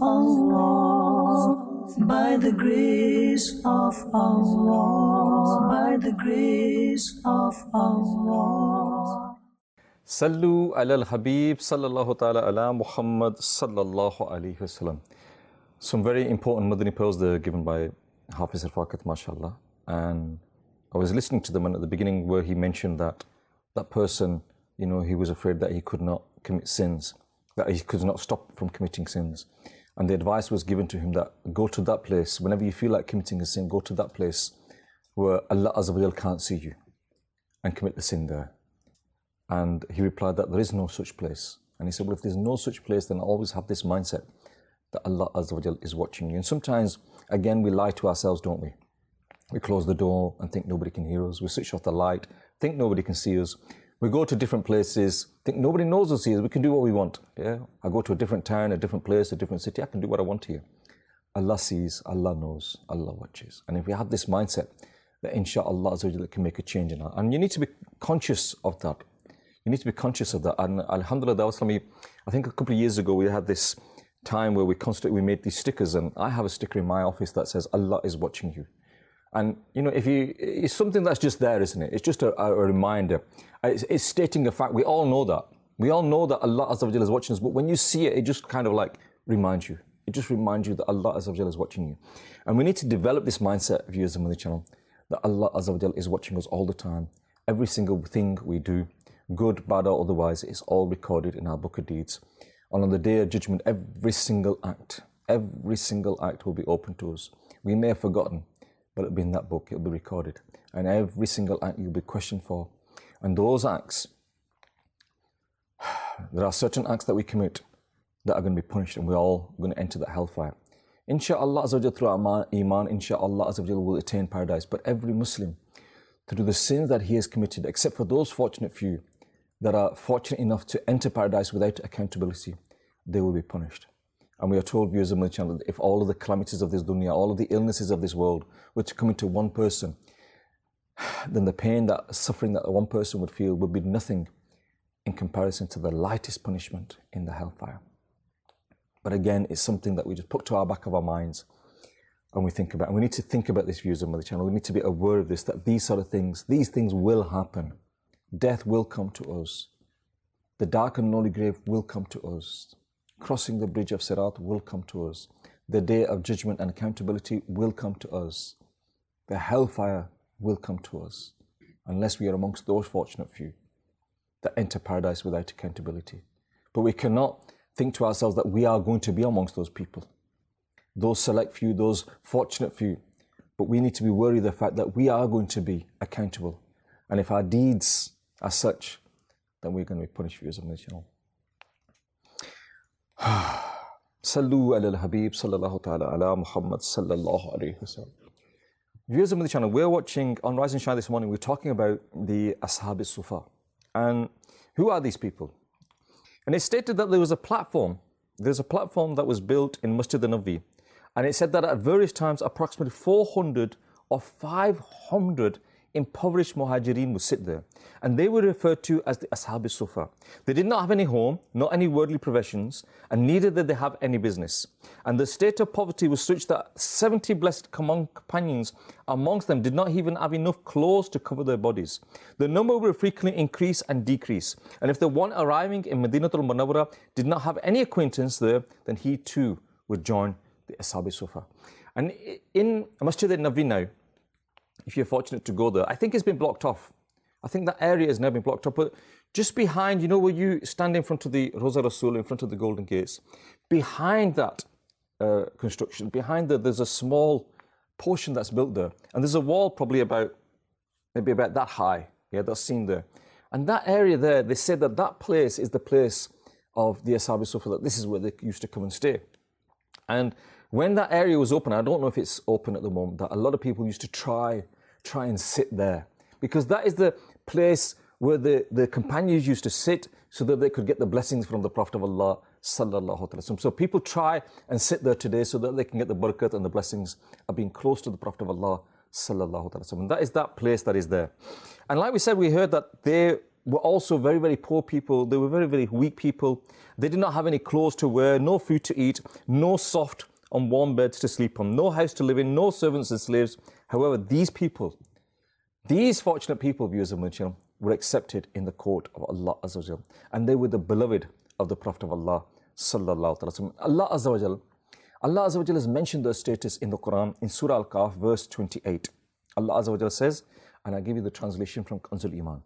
Allah, by the grace of Allah, by the grace of Allah. Sallu ala al-Habib sallallahu ta'ala ala Muhammad sallallahu alayhi wa sallam. Some very important Madani pearls there given by Hafiz al-Faqat, mashallah. And I was listening to them, and at the beginning where he mentioned that that person, you know, he was afraid that he could not commit sins, that he could not stop from committing sins. And the advice was given to him that go to that place, whenever you feel like committing a sin, go to that place where Allah Azza wa Jal can't see you and commit the sin there. And he replied that there is no such place. And he said, well, if there's no such place, then always have this mindset that Allah Azza wa Jal is watching you. And sometimes, again, we lie to ourselves, don't we? We close the door and think nobody can hear us. We switch off the light, think nobody can see us. We go to different places, think nobody knows us here. We can do what we want. Yeah, I go to a different town, a different place, a different city. I can do what I want here. Allah sees, Allah knows, Allah watches. And if we have this mindset, that inshaAllah it can make a change in that. And you need to be conscious of that. You need to be conscious of that. And alhamdulillah, that was for me. I think a couple of years ago we had this time where we constantly we made these stickers, and I have a sticker in my office that says Allah is watching you. And, you know, if you, it's something that's just there, isn't it? It's just a, a reminder. It's, it's stating a fact. We all know that. We all know that Allah Azza wa Jalla is watching us, but when you see it, it just kind of like reminds you. It just reminds you that Allah Azza wa Jalla is watching you. And we need to develop this mindset, viewers of the channel, that Allah Azza wa Jalla is watching us all the time. Every single thing we do, good, bad, or otherwise, is all recorded in our book of deeds. And on the day of judgment, every single act, every single act will be open to us. We may have forgotten, but it'll be in that book, it'll be recorded. And every single act you'll be questioned for. And those acts, there are certain acts that we commit that are going to be punished, and we're all going to enter that hellfire. Insha'Allah Azza wa Jal, through our iman, Insha'Allah Azza wa Jal will attain paradise. But every Muslim, through the sins that he has committed, except for those fortunate few that are fortunate enough to enter paradise without accountability, they will be punished. And we are told, viewers of my channel, that if all of the calamities of this dunya, all of the illnesses of this world were to come into one person, then the pain, that suffering that one person would feel would be nothing in comparison to the lightest punishment in the hellfire. But again, it's something that we just put to our back of our minds and we think about. And we need to think about this, viewers of my channel. We need to be aware of this, that these sort of things, these things will happen. death will come to us. The dark and lonely grave will come to us. Crossing the bridge of Sirat will come to us. The day of judgment and accountability will come to us. The hellfire will come to us, unless we are amongst those fortunate few that enter paradise without accountability. But we cannot think to ourselves that we are going to be amongst those people, those select few, those fortunate few. But we need to be worried of the fact that we are going to be accountable. And if our deeds are such, then we're going to be punished for using this channel. Sallu ala al-Habib sallallahu ta'ala ala Muhammad sallallahu alayhi wa sallam. Viewers of the channel, we're watching on Rise and Shine this morning, we're talking about the Ashab al-Sufa. And who are these people? And it stated that there was a platform, there's a platform that was built in Masjid al-Nabi. And it said that at various times, approximately four hundred or five hundred impoverished muhajirin would sit there. And they were referred to as the Ashab al-Sufa. They did not have any home, not any worldly professions, and neither did they have any business. And the state of poverty was such that seventy blessed companions amongst them did not even have enough clothes to cover their bodies. The number would frequently increase and decrease. And if the one arriving in Madinatul Munawwara did not have any acquaintance there, then he too would join the Ashab al-Sufa. And in Masjid al-Nabi now, if you're fortunate to go there, I think it's been blocked off. I think that area has now been blocked up. But just behind, you know, where you stand in front of the Roza Rasul, in front of the Golden Gates, behind that uh, construction, behind there, there's a small portion that's built there. And there's a wall probably about, maybe about that high, yeah, that's seen there. And that area there, they said that that place is the place of the Ashab al-Sufa, that this is where they used to come and stay. And when that area was open, I don't know if it's open at the moment, that a lot of people used to try, try and sit there. Because that is the place where the, the companions used to sit so that they could get the blessings from the Prophet of Allah sallallahu alaihi wasallam. So people try and sit there today so that they can get the barakat and the blessings of being close to the Prophet of Allah sallallahu alaihi wasallam. And that is that place that is there. And like we said, we heard that they were also very, very poor people. They were very, very weak people. They did not have any clothes to wear, no food to eat, no soft and warm beds to sleep on, no house to live in, no servants and slaves. However, these people, these fortunate people, viewers of my channel, were accepted in the court of Allah Azza wa Jal, and they were the beloved of the Prophet of Allah sallallahu alaihi wasallam. Allah Azza wa Jal, Allah Azza wa Jal has mentioned their status in the Quran in Surah Al-Kahf, verse twenty-eight. Allah Azza wa Jal says, and I give you the translation from Kanzul Iman.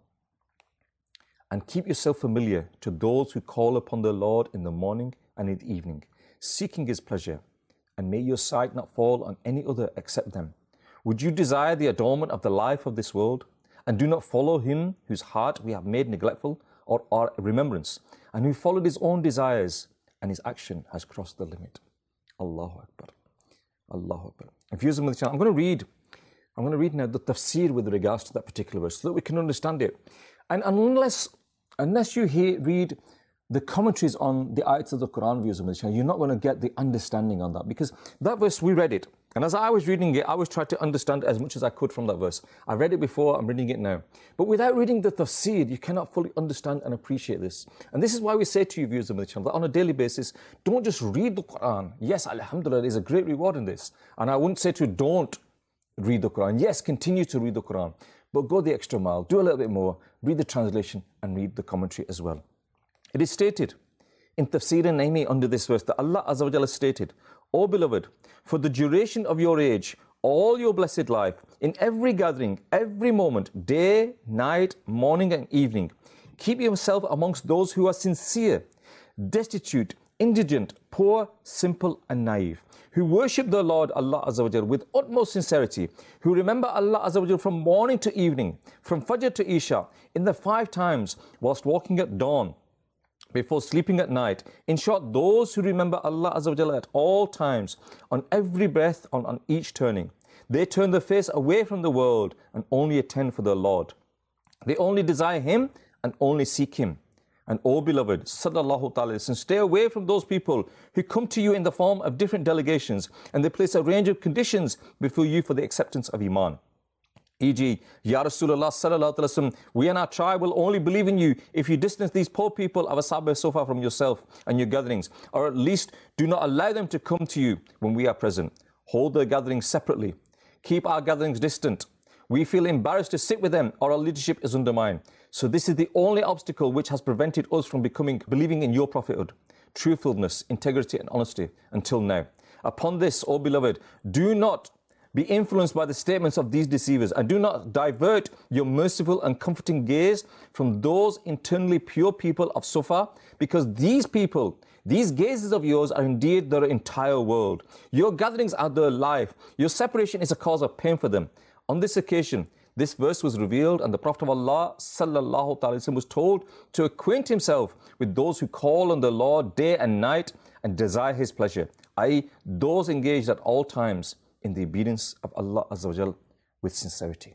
And keep yourself familiar to those who call upon the Lord in the morning and in the evening, seeking His pleasure, and may your sight not fall on any other except them. Would you desire the adornment of the life of this world, and do not follow him whose heart we have made neglectful or our remembrance, and who followed his own desires, and his action has crossed the limit? Allahu Akbar. Allahu Akbar. And viewers of the channel, I'm going to read, I'm going to read now the tafsir with regards to that particular verse, so that we can understand it. And unless, unless you hear, read the commentaries on the ayats of the Quran, viewers of the channel, you're not going to get the understanding on that, because that verse, we read it. And as I was reading it, I was trying to understand as much as I could from that verse. I read it before, I'm reading it now. But without reading the tafsir, you cannot fully understand and appreciate this. And this is why we say to you, viewers of the channel, that on a daily basis, don't just read the Quran. Yes, alhamdulillah, there's a great reward in this. And I wouldn't say to you, don't read the Quran. Yes, continue to read the Quran. But go the extra mile, do a little bit more, read the translation and read the commentary as well. It is stated in Tafsir Naimi under this verse that Allah Azza wa Jalla stated, O beloved, for the duration of your age, all your blessed life, in every gathering, every moment, day, night, morning and evening, keep yourself amongst those who are sincere, destitute, indigent, poor, simple and naive, who worship their Lord Allah Azza wa Jalla with utmost sincerity, who remember Allah Azza wa Jalla from morning to evening, from Fajr to Isha, in the five times, whilst walking at dawn, before sleeping at night. In short, those who remember Allah Azza wa Jalla at all times, on every breath, on, on each turning. They turn their face away from the world and only attend for their Lord. They only desire Him and only seek Him. And O beloved, sallallahu ta'ala, and stay away from those people who come to you in the form of different delegations, and they place a range of conditions before you for the acceptance of Iman. for example, Ya Rasulullah sallallahu alaihi wasallam, we and our tribe will only believe in you if you distance these poor people of Ashab al-Sufa from yourself and your gatherings, or at least do not allow them to come to you when we are present. Hold their gatherings separately. Keep our gatherings distant. We feel embarrassed to sit with them, or our leadership is undermined. So this is the only obstacle which has prevented us from becoming, believing in your prophethood, truthfulness, integrity and honesty until now. Upon this, O beloved, do not be influenced by the statements of these deceivers, and do not divert your merciful and comforting gaze from those internally pure people of Sufa, because these people, these gazes of yours are indeed their entire world. Your gatherings are their life. Your separation is a cause of pain for them. On this occasion, this verse was revealed, and the Prophet of Allah sallallahu alaihi wasallam was told to acquaint himself with those who call on the Lord day and night and desire His pleasure, that is, those engaged at all times in the obedience of Allah Azza wa Jal with sincerity.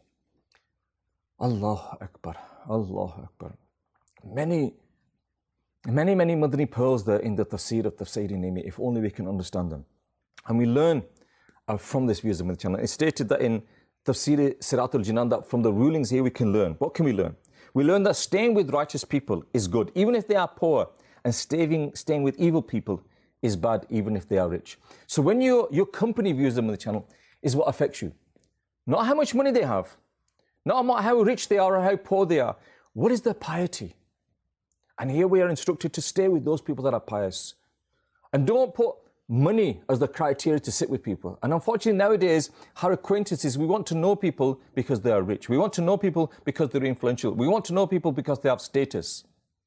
Allahu Akbar, Allahu Akbar. Many, many, many Madani pearls there in the tafsir of Tafsir Nimi, if only we can understand them. And we learn uh, from this views of the channel. It's stated that in Tafsir Siratul Jinan, that from the rulings here we can learn. What can we learn? We learn that staying with righteous people is good, even if they are poor, and staying, staying with evil people is bad, even if they are rich. So when you, your company views them on the channel is what affects you. Not how much money they have, not how rich they are or how poor they are. What is their piety? And here we are instructed to stay with those people that are pious. And don't put money as the criteria to sit with people. And unfortunately nowadays, our acquaintances, we want to know people because they are rich. We want to know people because they're influential. We want to know people because they have status,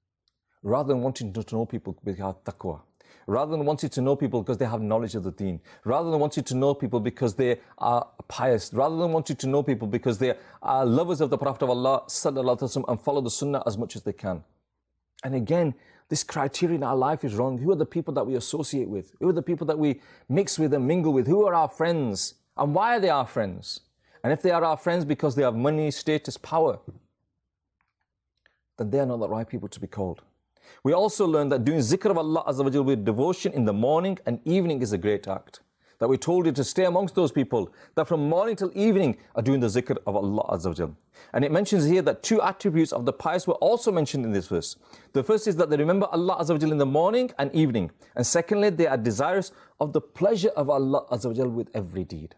rather than wanting to know people because they have taqwa. Rather than wanting to know people because they have knowledge of the deen, rather than wanting to know people because they are pious, rather than wanting to know people because they are lovers of the Prophet of Allah sallallahu alaihi wasallam and follow the sunnah as much as they can. And again, this criteria in our life is wrong. Who are the people that we associate with? Who are the people that we mix with and mingle with? Who are our friends? And why are they our friends? And if they are our friends because they have money, status, power, then they are not the right people to be called. We also learn that doing zikr of Allah Azza wa Jal with devotion in the morning and evening is a great act. That we told you to stay amongst those people that from morning till evening are doing the zikr of Allah Azza wa Jal. And it mentions here that two attributes of the pious were also mentioned in this verse. The first is that they remember Allah Azza wa Jal in the morning and evening. And secondly, they are desirous of the pleasure of Allah Azza wa Jal with every deed.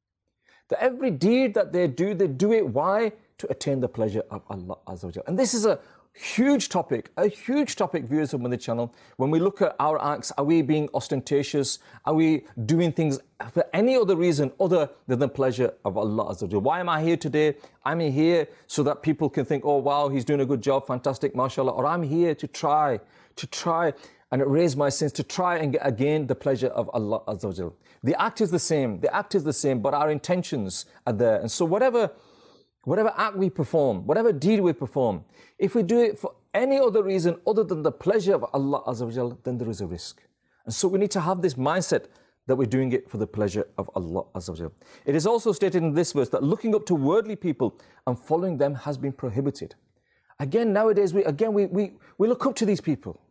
That every deed that they do, they do it, why? To attain the pleasure of Allah Azza wa Jal. And this is a huge topic, a huge topic, viewers of the channel. When we look at our acts, are we being ostentatious? Are we doing things for any other reason other than the pleasure of Allah Azza wa Jal? Why am I here today? I'm here so that people can think, oh wow, he's doing a good job, fantastic, mashallah. Or I'm here to try, to try and erase my sins, to try and get again the pleasure of Allah Azza wa Jal. The act is the same, the act is the same, but our intentions are there. And so whatever Whatever act we perform, whatever deed we perform, if we do it for any other reason other than the pleasure of Allah Azza wa Jal, then there is a risk. And so we need to have this mindset that we're doing it for the pleasure of Allah Azza wa Jal. It is also stated in this verse that looking up to worldly people and following them has been prohibited. Again, nowadays, we again we, we, we look up to these people.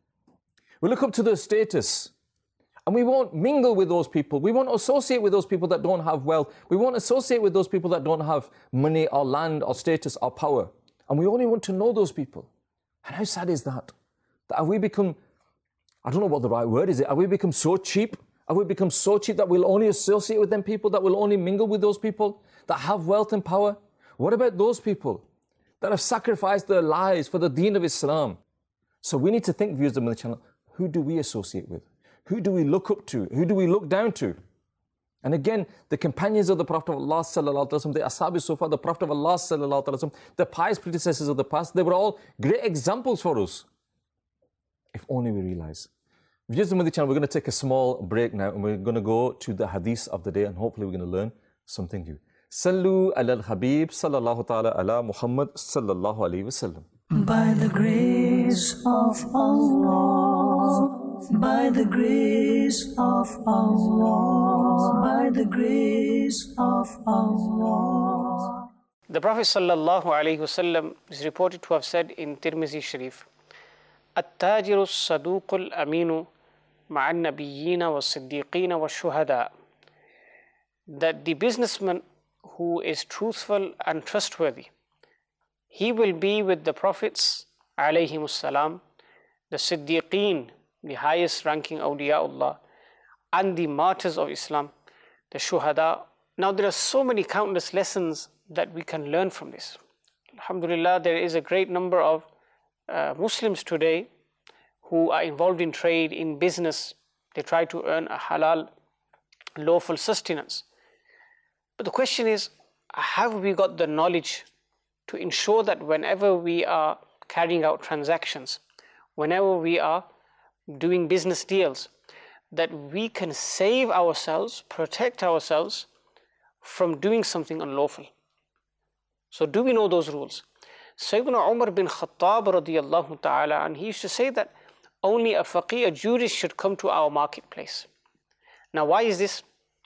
We look up to their status. And we won't mingle with those people. We won't associate with those people that don't have wealth. We won't associate with those people that don't have money or land or status or power. And we only want to know those people. And how sad is that? That have we become, I don't know what the right word is, have we become so cheap? Have we become so cheap that we'll only associate with them people, that we'll only mingle with those people that have wealth and power? What about those people that have sacrificed their lives for the deen of Islam? So we need to think, viewers of the channel, who do we associate with? Who do we look up to? Who do we look down to? And again, the companions of the Prophet of Allah sallallahu alaihi wasallam, the Ashab Sufa, the Prophet of Allah sallallahu alaihi wasallam, the pious predecessors of the past, they were all great examples for us. If only we realize. Viewers of the channel, we're going to take a small break now, and we're going to go to the hadith of the day, and hopefully we're going to learn something new. Sallu ala al-Habib sallallahu ta'ala ala Muhammad sallallahu alaihi wasallam. By the grace of Allah. By the grace of Allah, by the grace of Allah. The Prophet sallallahu alaihi wasallam is reported to have said in Tirmizi Sharif, "At-tajiru as-saduq al-aminu ma'a an-nabiyyina was-siddiqina wash-shuhada." That the businessman who is truthful and trustworthy, he will be with the prophets alayhimus salam, the siddiqeen, the highest ranking awliyaullah, and the martyrs of Islam, the shuhada, Now there are so many countless lessons that we can learn from this. Alhamdulillah, there is a great number of uh, Muslims today who are involved in trade, in business. They try to earn a halal, lawful sustenance. But the question is, have we got the knowledge to ensure that whenever we are carrying out transactions, whenever we are doing business deals, that we can save ourselves, protect ourselves from doing something unlawful? So do we know those rules? Sayyidina Umar bin Khattab radiyallahu ta'ala, and he used to say that only a faqih, a jurist, should come to our marketplace. Now why is this?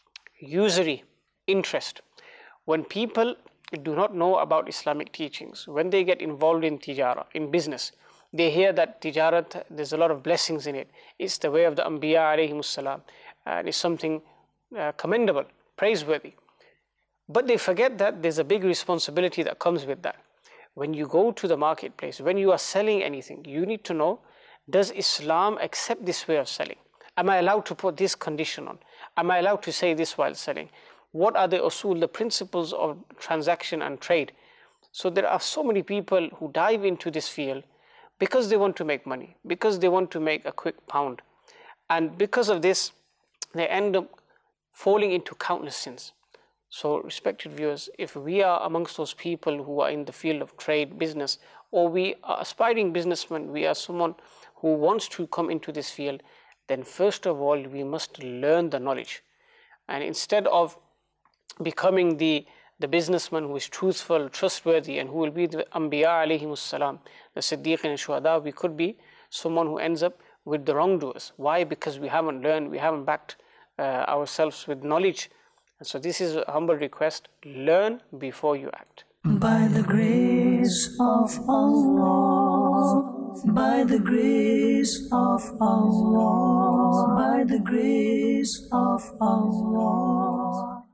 Usury, interest. When people do not know about Islamic teachings, when they get involved in tijara, in business, they hear that tijarat, there's a lot of blessings in it. It's the way of the Anbiya alayhimus salam, and it's something uh, commendable, praiseworthy. But they forget that there's a big responsibility that comes with that. When you go to the marketplace, when you are selling anything, you need to know, does Islam accept this way of selling? Am I allowed to put this condition on? Am I allowed to say this while selling? What are the usul, the principles of transaction and trade? So there are so many people who dive into this field because they want to make money, because they want to make a quick pound. And because of this, they end up falling into countless sins. So respected viewers, if we are amongst those people who are in the field of trade, business, or we are aspiring businessmen, we are someone who wants to come into this field, then first of all, we must learn the knowledge. And instead of becoming the, the businessman who is truthful, trustworthy, and who will be the Anbiya alayhimus salam, the Siddiqeen and Shuhada, we could be someone who ends up with the wrongdoers. Why? Because we haven't learned, we haven't backed uh, ourselves with knowledge. And so this is a humble request, learn before you act. By the grace of Allah, by the grace of Allah, by the grace of Allah.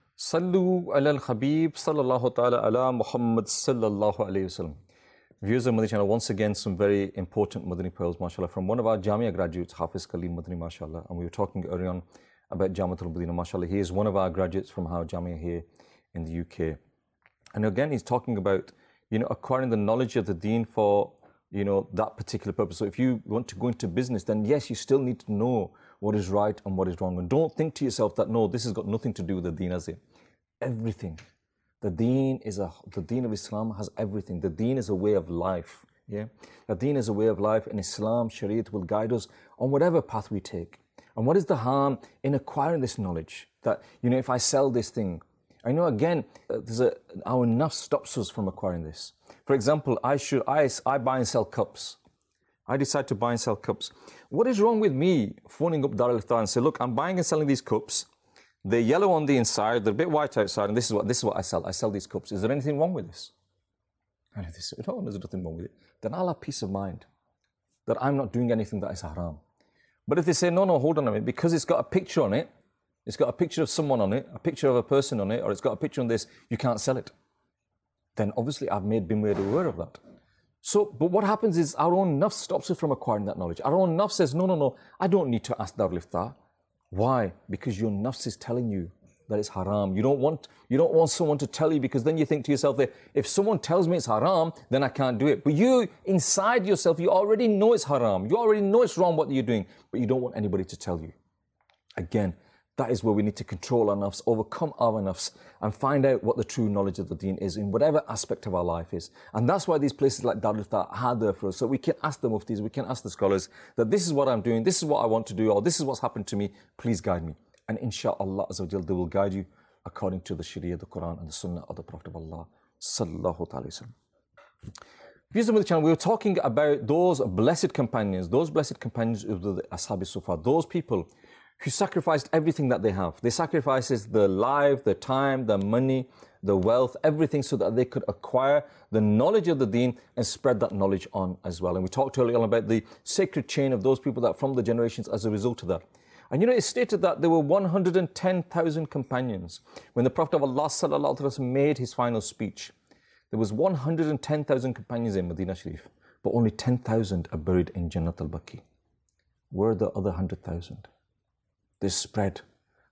Sallu ala al-Habib sallallahu ta'ala ala Muhammad sallallahu alayhi wasallam. Viewers of Madani Channel, once again some very important Madani pearls, mashallah, from one of our Jamia graduates, Hafiz Khalil Madani, mashallah. And we were talking earlier on about Jamiatul Madina, mashallah. He is one of our graduates from our Jamia here in the U K. And again, he's talking about, you know, acquiring the knowledge of the deen for, you know, that particular purpose. So if you want to go into business, then yes, you still need to know what is right and what is wrong. And don't think to yourself that, no, this has got nothing to do with the deen, has it? Everything. The deen is a, the deen of Islam has everything. The deen is a way of life. Yeah. The deen is a way of life, and Islam, Shariat will guide us on whatever path we take. And what is the harm in acquiring this knowledge? That, you know, if I sell this thing, I know again, uh, there's a, our nafs stops us from acquiring this. For example, I should, I, I buy and sell cups. I decide to buy and sell cups. What is wrong with me phoning up Dar al-Iftar and say, look, I'm buying and selling these cups. They're yellow on the inside, they're a bit white outside, and this is what this is what I sell. I sell these cups. Is there anything wrong with this? And if they say, no, there's nothing wrong with it, then I'll have peace of mind that I'm not doing anything that is haram. But if they say, no, no, hold on a minute, because it's got a picture on it, it's got a picture of someone on it, a picture of a person on it, or it's got a picture on this, you can't sell it. Then obviously I've made been made aware of that. So, but what happens is our own nafs stops us from acquiring that knowledge. Our own nafs says, no, no, no, I don't need to ask Dar al-Iftar. Why? Because your nafs is telling you that it's haram. You don't want, you don't want someone to tell you, because then you think to yourself that if someone tells me it's haram, then I can't do it. But you, inside yourself, you already know it's haram. You already know it's wrong what you're doing, but you don't want anybody to tell you. Again, that is where we need to control our nafs, overcome our nafs, and find out what the true knowledge of the deen is in whatever aspect of our life is. And that's why these places like Dar al-Iftar are there for us. So we can ask the muftis, we can ask the scholars that this is what I'm doing, this is what I want to do, or this is what's happened to me, please guide me. And inshaAllah Azza wa Jal, they will guide you according to the Sharia, the Quran, and the Sunnah of the Prophet of Allah sallallahu alayhi wa sallam. Viewers of the channel, we were talking about those blessed companions, those blessed companions of the Ashab al-Sufa, those people who sacrificed everything that they have. They sacrificed their life, their time, their money, their wealth, everything, so that they could acquire the knowledge of the deen and spread that knowledge on as well. And we talked earlier on about the sacred chain of those people that from the generations as a result of that. And you know, it stated that there were one hundred ten thousand companions. When the Prophet of Allah sallallahu alaihi wasallam made his final speech, there was one hundred ten thousand companions in Medina Sharif, but only ten thousand are buried in Jannat al-Baqi. Where are the other one hundred thousand? They spread.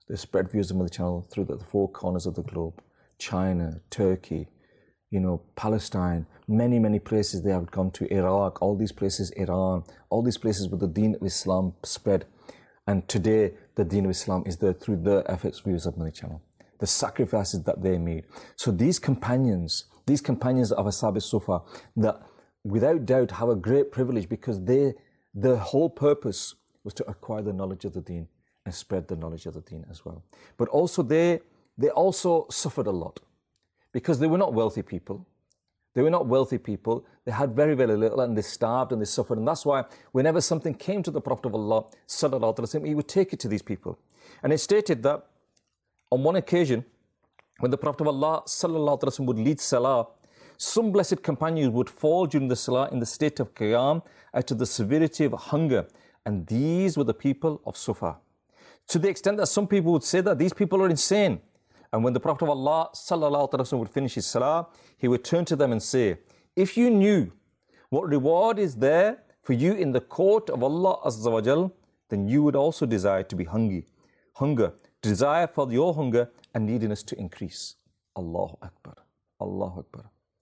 They spread views of Madani Channel through the four corners of the globe. China, Turkey, you know, Palestine, many, many places they have gone to, Iraq, all these places, Iran, all these places where the Deen of Islam spread. And today, the Deen of Islam is there through the F X views of Madani Channel, the sacrifices that they made. So these companions, these companions of Ashab al-Sufa, that without doubt have a great privilege because they, the whole purpose was to acquire the knowledge of the Deen and spread the knowledge of the Deen as well. But also they, they also suffered a lot because they were not wealthy people. They were not wealthy people. They had very, very little and they starved and they suffered. And that's why whenever something came to the Prophet of Allah, sallallahu alaihi wasallam, he would take it to these people. And it stated that on one occasion, when the Prophet of Allah, sallallahu alaihi wasallam, would lead salah, some blessed companions would fall during the salah in the state of qiyam out of the severity of hunger. And these were the people of Sufa. To the extent that some people would say that these people are insane. And when the Prophet of Allah sallallahu alaihi wasallam would finish his salah, he would turn to them and say, if you knew what reward is there for you in the court of Allah Azza wa Jal, then you would also desire to be hungry. Hunger, desire for your hunger and neediness to increase. Allahu Akbar. Allahu Akbar.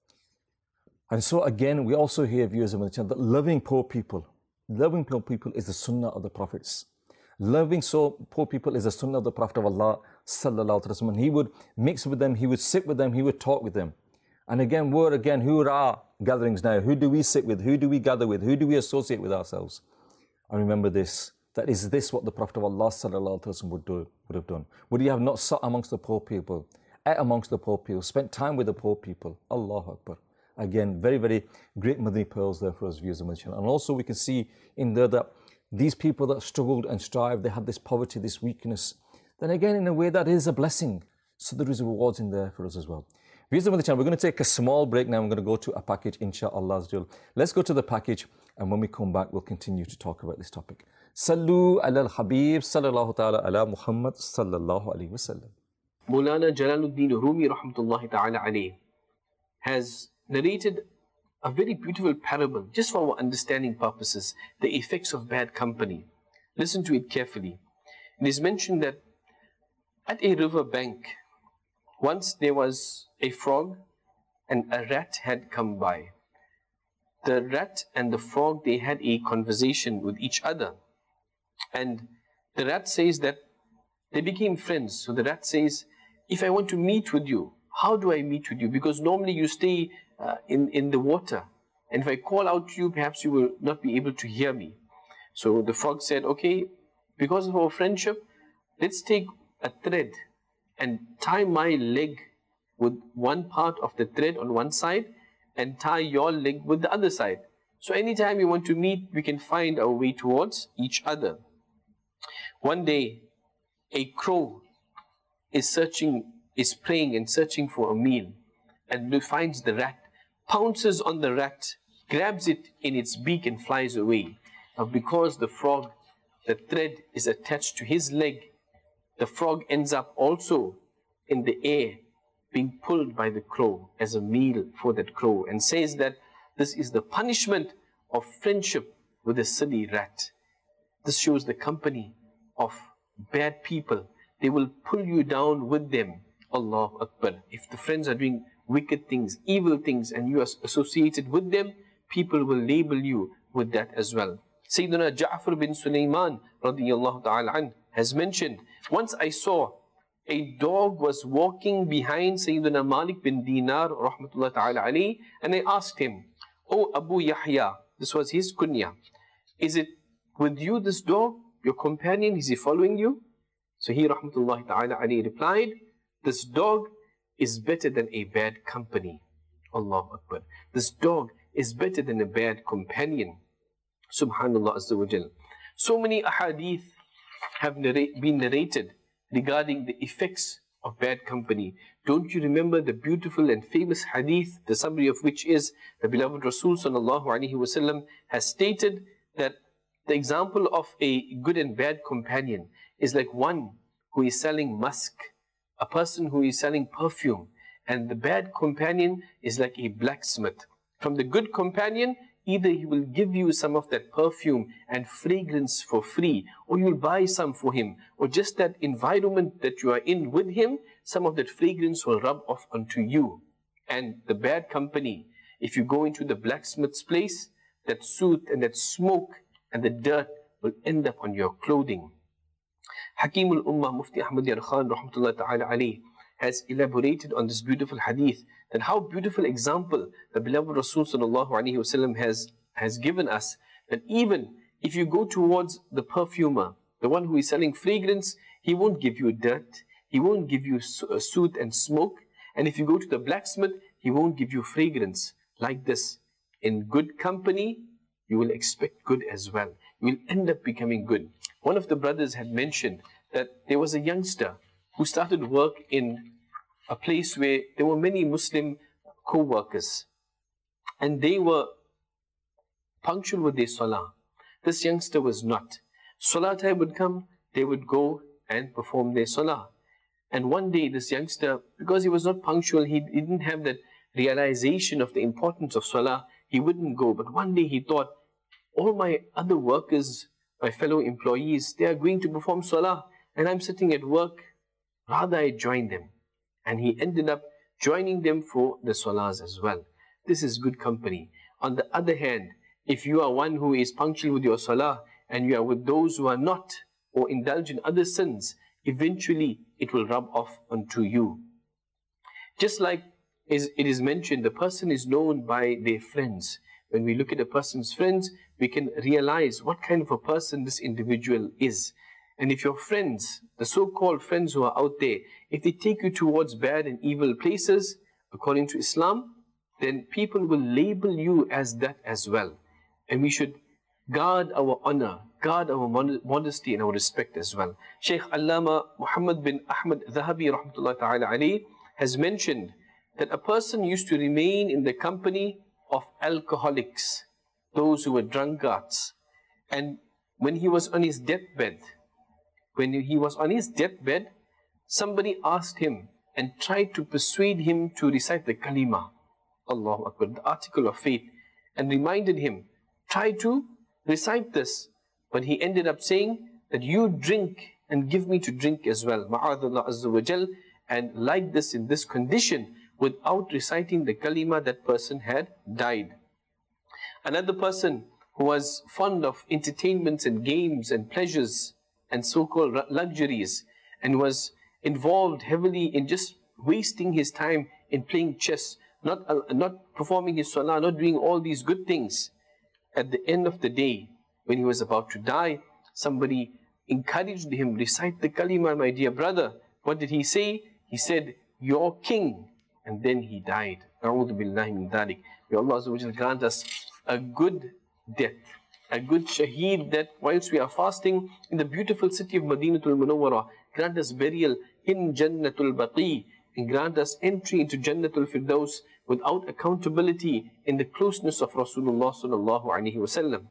And so again, we also hear viewers of the channel that loving poor people, loving poor people is the sunnah of the prophets. Loving so poor people is the sunnah of the Prophet of Allah sallallahu alaihi wasallam. He would mix with them, he would sit with them, he would talk with them. And again, word again, who are our gatherings now? Who do we sit with? Who do we gather with? Who do we associate with ourselves? And remember this, that is this what the Prophet of Allah sallallahu alaihi wasallam would do, would have done? Would he have not sat amongst the poor people, ate amongst the poor people, spent time with the poor people? Allahu Akbar. Again, very, very great Madani pearls there for us viewers of Madani Channel. And also we can see in there that these people that struggled and strived, they had this poverty, this weakness. Then again, in a way, that is a blessing. So there is rewards in there for us as well. Viewers of Madani Channel, we're going to take a small break now. I'm going to go to a package, inshaAllah. Let's go to the package, and when we come back, we'll continue to talk about this topic. Sallu ala al-Habib, sallallahu ta'ala ala Muhammad, sallallahu alayhi wa sallam. Maulana Jalaluddin Rumi, rahmatullahi ta'ala alayhi, has narrated a very beautiful parable, just for our understanding purposes, the effects of bad company. Listen to it carefully. It is mentioned that at a river bank, once there was a frog and a rat had come by. The rat and the frog, they had a conversation with each other. And the rat says that they became friends. So the rat says, if I want to meet with you, how do I meet with you? Because normally you stay uh, in, in the water. And if I call out to you, perhaps you will not be able to hear me. So the frog said, okay, because of our friendship, let's take a thread and tie my leg with one part of the thread on one side and tie your leg with the other side. So anytime we want to meet, we can find our way towards each other. One day, a crow is searching, is praying and searching for a meal, and finds the rat, pounces on the rat, grabs it in its beak and flies away. Now because the frog, the thread is attached to his leg, the frog ends up also in the air, being pulled by the crow as a meal for that crow, and says that this is the punishment of friendship with a silly rat. This shows the company of bad people. They will pull you down with them. Allahu Akbar. If the friends are doing wicked things, evil things, and you are associated with them, people will label you with that as well. Sayyidina Ja'far bin Sulaiman radiyallahu ta'ala anh has mentioned, once I saw a dog was walking behind Sayyidina Malik bin Dinar rahmatullah ta'ala alayhi, and I asked him, "Oh Abu Yahya," this was his kunya, "is it with you, this dog, your companion, is he following you?" So he rahmatullah ta'ala alayhi replied, "This dog is better than a bad company." Allahu Akbar. This dog is better than a bad companion. Subhanallah Azza wa Jal. So many ahadith have narrate, been narrated regarding the effects of bad company. Don't you remember the beautiful and famous hadith, the summary of which is, the beloved Rasul sallallahu alaihi wasallam has stated that the example of a good and bad companion is like one who is selling musk, a person who is selling perfume, and the bad companion is like a blacksmith. From the good companion either he will give you some of that perfume and fragrance for free, or you'll buy some for him, or just that environment that you are in with him, some of that fragrance will rub off onto you. And the bad company, if you go into the blacksmith's place, that soot and that smoke and the dirt will end up on your clothing. Hakim al-Ummah Mufti Ahmad Yar Khan rahmatullahi ta'ala alayhi has elaborated on this beautiful hadith, that how beautiful example the beloved Rasul sallallahu alayhi wasallam has, has given us, that even if you go towards the perfumer, the one who is selling fragrance, he won't give you dirt, he won't give you soot and smoke, and if you go to the blacksmith, he won't give you fragrance. Like this, in good company, you will expect good as well. You will end up becoming good. One of the brothers had mentioned that there was a youngster who started work in a place where there were many Muslim co-workers, and they were punctual with their salah. This youngster was not. Salah time would come, they would go and perform their salah. And one day this youngster, because he was not punctual, he, he didn't have that realization of the importance of salah, he wouldn't go. But one day he thought, all my other workers, my fellow employees, they are going to perform salah, and I'm sitting at work, rather I join them. And he ended up joining them for the salahs as well. This is good company. On the other hand, if you are one who is punctual with your salah, and you are with those who are not, or indulge in other sins, eventually it will rub off onto you. Just like is, it is mentioned, the person is known by their friends. When we look at a person's friends, we can realize what kind of a person this individual is. And if your friends, the so-called friends who are out there, if they take you towards bad and evil places, according to Islam, then people will label you as that as well. And we should guard our honor, guard our modesty and our respect as well. Shaykh Allama Muhammad bin Ahmad Dhahabi rahmatullahi ta'ala alayhi has mentioned that a person used to remain in the company of alcoholics, those who were drunkards. And when he was on his deathbed, when he was on his deathbed, somebody asked him and tried to persuade him to recite the kalima, Allahu Akbar, the article of faith, and reminded him, try to recite this. But he ended up saying that you drink and give me to drink as well, ma'adallah azza wa jal, and like this, in this condition, without reciting the kalima, that person had died. Another person who was fond of entertainments and games and pleasures and so-called luxuries, and was involved heavily in just wasting his time in playing chess, not, uh, not performing his salah, not doing all these good things. At the end of the day, when he was about to die, somebody encouraged him, recite the kalima, my dear brother. What did he say? He said, your king. And then he died. A'udhu billahi min dhalik. May Allah Azza wa Jal grant us a good death, a good shaheed, that whilst we are fasting in the beautiful city of Madinatul Munawwara, grant us burial in Jannatul Baqi, and grant us entry into Jannatul Firdaus without accountability in the closeness of Rasulullah sallallahu alaihi wasallam.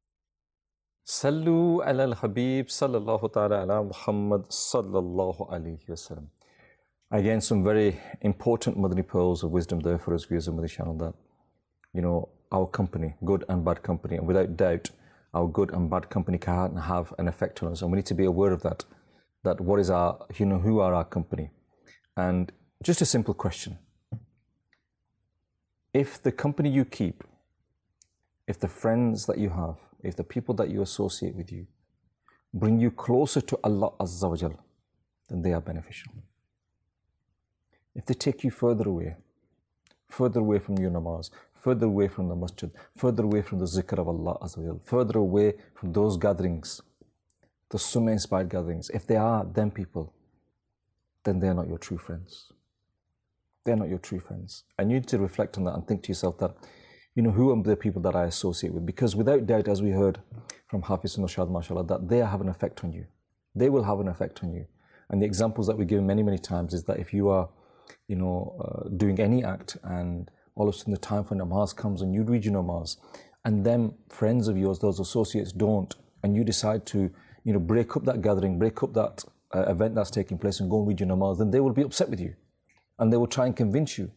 Sallu ala al-Habib sallallahu ta'ala ala Muhammad sallallahu alayhi wasallam. Again, some very important Madani pearls of wisdom there for us viewers of Madani channel, that, you know, our company, good and bad company, and without doubt, our good and bad company can have an effect on us, and we need to be aware of that, that what is our, you know, who are our company? And just a simple question. If the company you keep, if the friends that you have, if the people that you associate with you bring you closer to Allah Azza wa Jal, then they are beneficial. If they take you further away, further away from your namaz, further away from the masjid, further away from the zikr of Allah Azza wa Jal, further away from those gatherings, the sunnah-inspired gatherings, if they are them people, then they're not your true friends. They're not your true friends. And you need to reflect on that and think to yourself that, you know, who are the people that I associate with? Because without doubt, as we heard from Hafiz Nushad, mashallah, that they have an effect on you. They will have an effect on you. And the examples that we give many, many times is that if you are, you know, uh, doing any act, and all of a sudden the time for namaz comes and you read your namaz, and them friends of yours, those associates don't, and you decide to, you know, break up that gathering, break up that uh, event that's taking place and go and read your namaz, then they will be upset with you. And they will try and convince you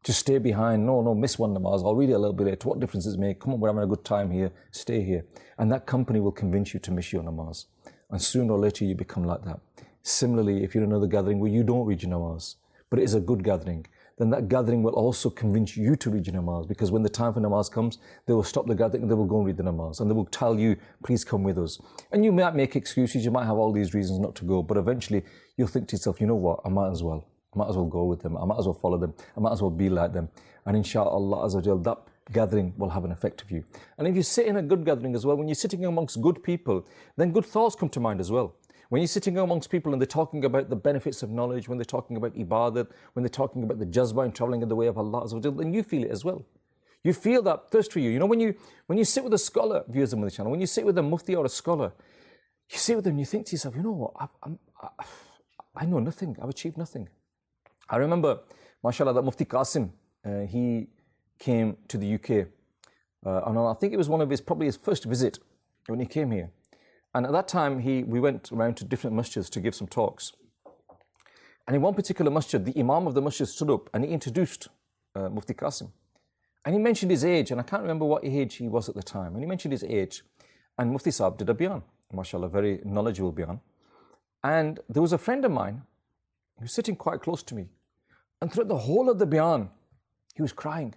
to stay behind. No, no, miss one namaz. I'll read it a little bit later. What difference does it make? Come on, we're having a good time here. Stay here. And that company will convince you to miss your namaz. And sooner or later you become like that. Similarly, if you're in another gathering where you don't read your namaz, but it is a good gathering, then that gathering will also convince you to read your namaz, because when the time for namaz comes, they will stop the gathering and they will go and read the namaz, and they will tell you, please come with us. And you might make excuses, you might have all these reasons not to go, but eventually you'll think to yourself, you know what, I might as well. I might as well go with them. I might as well follow them. I might as well be like them. And inshallah, Azza wa Jal, that gathering will have an effect of you. And if you sit in a good gathering as well, when you're sitting amongst good people, then good thoughts come to mind as well. When you're sitting amongst people and they're talking about the benefits of knowledge, when they're talking about ibadat, when they're talking about the jazba and traveling in the way of Allah Azza wa Jal, then you feel it as well. You feel that thirst for you. You know, when you when you sit with a scholar, viewers of the channel, when you sit with a mufti or a scholar, you sit with them and you think to yourself, you know what, I've, I'm, I, I know nothing, I've achieved nothing. I remember, mashallah, that Mufti Qasim, uh, he came to the U K, uh, and I think it was one of his, probably his first visit when he came here. And at that time, he, we went around to different masjids to give some talks. And in one particular masjid, the imam of the masjid stood up and he introduced uh, Mufti Qasim. And he mentioned his age, and I can't remember what age he was at the time. And he mentioned his age, and Mufti Sahib did a bayan, mashallah, very knowledgeable bayan. And there was a friend of mine who was sitting quite close to me. And throughout the whole of the bayan, he was crying.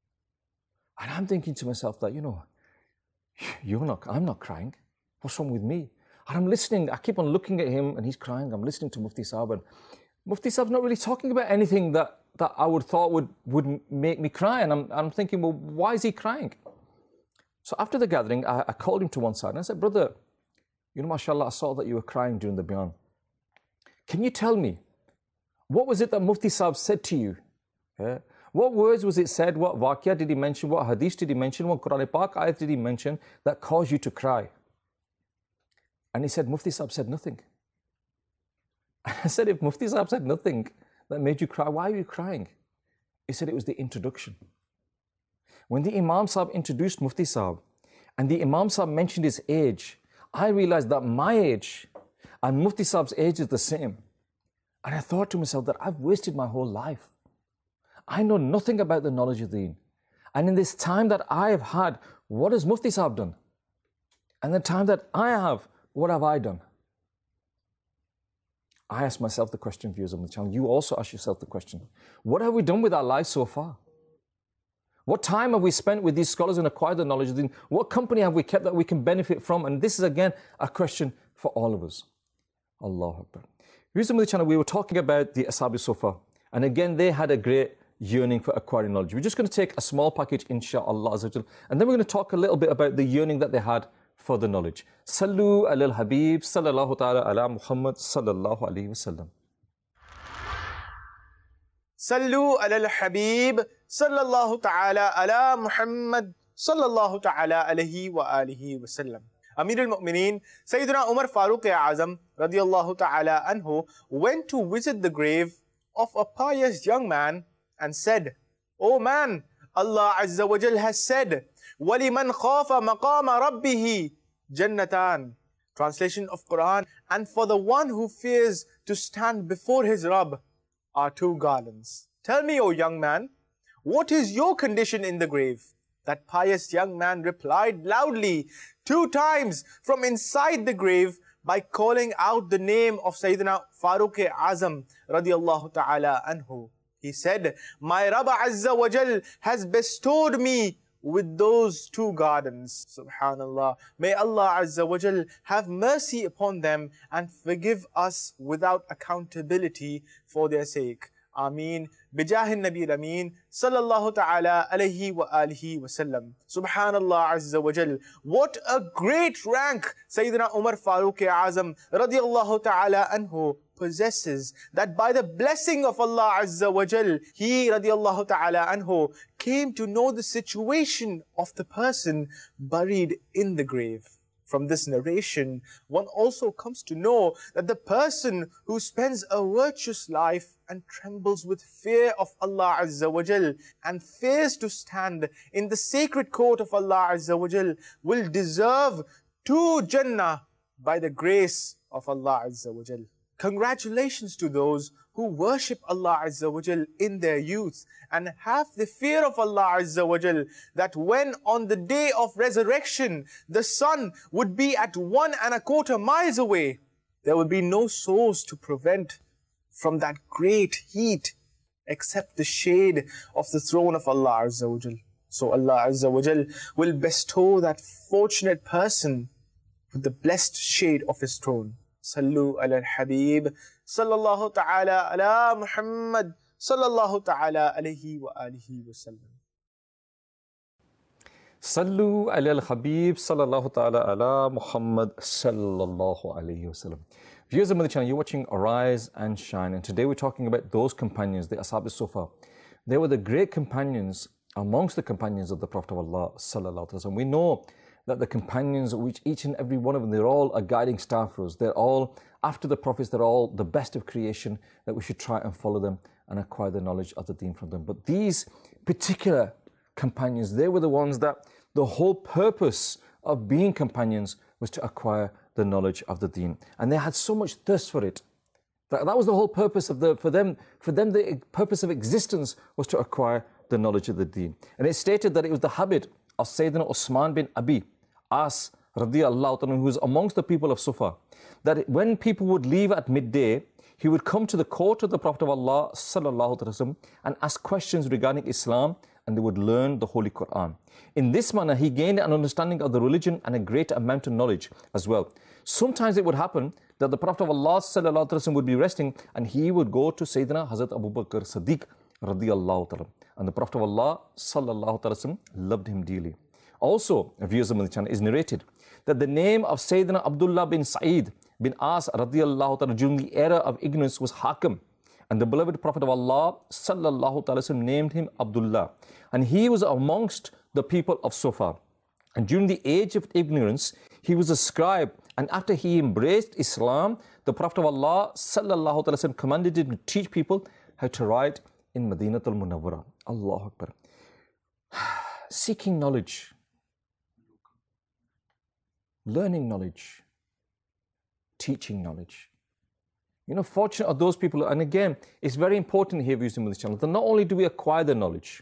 And I'm thinking to myself that, you know, you're not, I'm not crying. What's wrong with me? And I'm listening, I keep on looking at him and he's crying. I'm listening to Mufti Sahib, and Mufti Sahib's not really talking about anything that, that I would thought would, would make me cry. And I'm, I'm thinking, well, why is he crying? So after the gathering, I, I called him to one side and I said, brother, you know, mashallah, I saw that you were crying during the bayan. Can you tell me, what was it that Mufti Sahib said to you? Yeah? What words was it said? What waqia did he mention? What hadith did he mention? What Quran Pak ayat did he mention that caused you to cry? And he said, Mufti Sahib said nothing. I said, if Mufti Sahib said nothing that made you cry, why are you crying? He said, it was the introduction. When the Imam Sahib introduced Mufti Sahib and the Imam Sahib mentioned his age, I realized that my age and Mufti Sahib's age is the same. And I thought to myself that I've wasted my whole life. I know nothing about the knowledge of Deen. And in this time that I have had, what has Mufti Sahib done? And the time that I have, what have I done? I ask myself the question, viewers on the channel. You also ask yourself the question. What have we done with our lives so far? What time have we spent with these scholars and acquired the knowledge of Deen? What company have we kept that we can benefit from? And this is again a question for all of us. Allahu Akbar. Viewers on the channel, we were talking about the Ashab Sufa. And again, they had a great yearning for acquiring knowledge. We're just going to take a small package, inshaAllah, and then we're going to talk a little bit about the yearning that they had for the knowledge. Sallu alal Habib, sallallahu ta'ala ala Muhammad, sallallahu alayhi wa sallam. Sallu alal Habib, sallallahu ta'ala ala Muhammad, sallallahu ta'ala alayhi wa alihi wa sallam. Amir al-Mu'mineen, Sayyidina Umar Farooq Azam, radiyallahu ta'ala anhu, went to visit the grave of a pious young man and said, O man, Allah Azza wa Jal has said, وَلِمَنْ خَافَ مَقَامَ رَبِّهِ جَنَّتَانِ. Translation of Quran, and for the one who fears to stand before his Rabb are two gardens. Tell me, O young man, what is your condition in the grave? That pious young man replied loudly two times from inside the grave by calling out the name of Sayyidina Farooq Azam radiyallahu ta'ala anhu. He said, my Rabb Azza wa Jal has bestowed me with those two gardens. Subhanallah. May Allah Azza wa Jal have mercy upon them and forgive us without accountability for their sake. Ameen. Bijahin Nabi Ameen. Sallallahu ta'ala alayhi wa alihi wa sallam. Subhanallah Azza wa Jal. What a great rank Sayyidina Umar Farooq Azam radiyallahu ta'ala anhu possesses, that by the blessing of Allah Azza wa Jal, he radiyallahu ta'ala anhu came to know the situation of the person buried in the grave. From this narration, one also comes to know that the person who spends a virtuous life and trembles with fear of Allah Azza wa Jal and fears to stand in the sacred court of Allah Azza wa Jal will deserve two Jannah by the grace of Allah Azza wa Jal. Congratulations to those who worship Allah Azza wa Jal in their youth and have the fear of Allah Azza wa Jal, that when on the day of resurrection the sun would be at one and a quarter miles away, there would be no source to prevent from that great heat except the shade of the throne of Allah Azza wa Jal. So Allah Azza wa Jal will bestow that fortunate person with the blessed shade of His throne. Sallu ala al-Habib, sallallahu ta'ala ala Muhammad, sallallahu ta'ala alayhi wa alihi wa sallam. Sallu ala al-Habib, sallallahu ta'ala ala Muhammad, sallallahu alayhi wa sallam. Viewers of the channel, you're watching Arise and Shine, and today we're talking about those companions, the Ashab al-Sufa. They were the great companions amongst the companions of the Prophet of Allah, sallallahu alayhi wa sallam. We know that the companions, which each and every one of them, they're all a guiding star for us. They're all, after the Prophets, they're all the best of creation, that we should try and follow them and acquire the knowledge of the deen from them. But these particular companions, they were the ones that the whole purpose of being companions was to acquire the knowledge of the deen. And they had so much thirst for it. That, that was the whole purpose of the, for them, for them the purpose of existence was to acquire the knowledge of the deen. And it stated that it was the habit of Sayyidina Usman bin Abi As radiyallahu anhu, who was amongst the people of Sufa, that when people would leave at midday, he would come to the court of the Prophet of Allah sallallahu alaihi wasallam and ask questions regarding Islam, and they would learn the Holy Quran. In this manner, he gained an understanding of the religion and a great amount of knowledge as well. Sometimes it would happen that the Prophet of Allah sallallahu alaihi wasallam would be resting, and he would go to Sayyidina Hazrat Abu Bakr Siddiq radiyallahu ta'ala, and the Prophet of Allah sallallahu alaihi wasallam loved him dearly. Also, viewers of the channel, is narrated that the name of Sayyidina Abdullah bin Sa'id bin As radiyallahu ta'ala during the era of ignorance was Hakim, and the beloved Prophet of Allah sallallahu ta'ala named him Abdullah, and he was amongst the people of Sufa. And during the age of ignorance, he was a scribe, and after he embraced Islam, the Prophet of Allah sallallahu ta'ala commanded him to teach people how to write in Madinatul Munawwara. Allahu Akbar. Seeking knowledge, learning knowledge, teaching knowledge. You know, fortunate are those people, and again, it's very important here, viewers of this channel, that not only do we acquire the knowledge,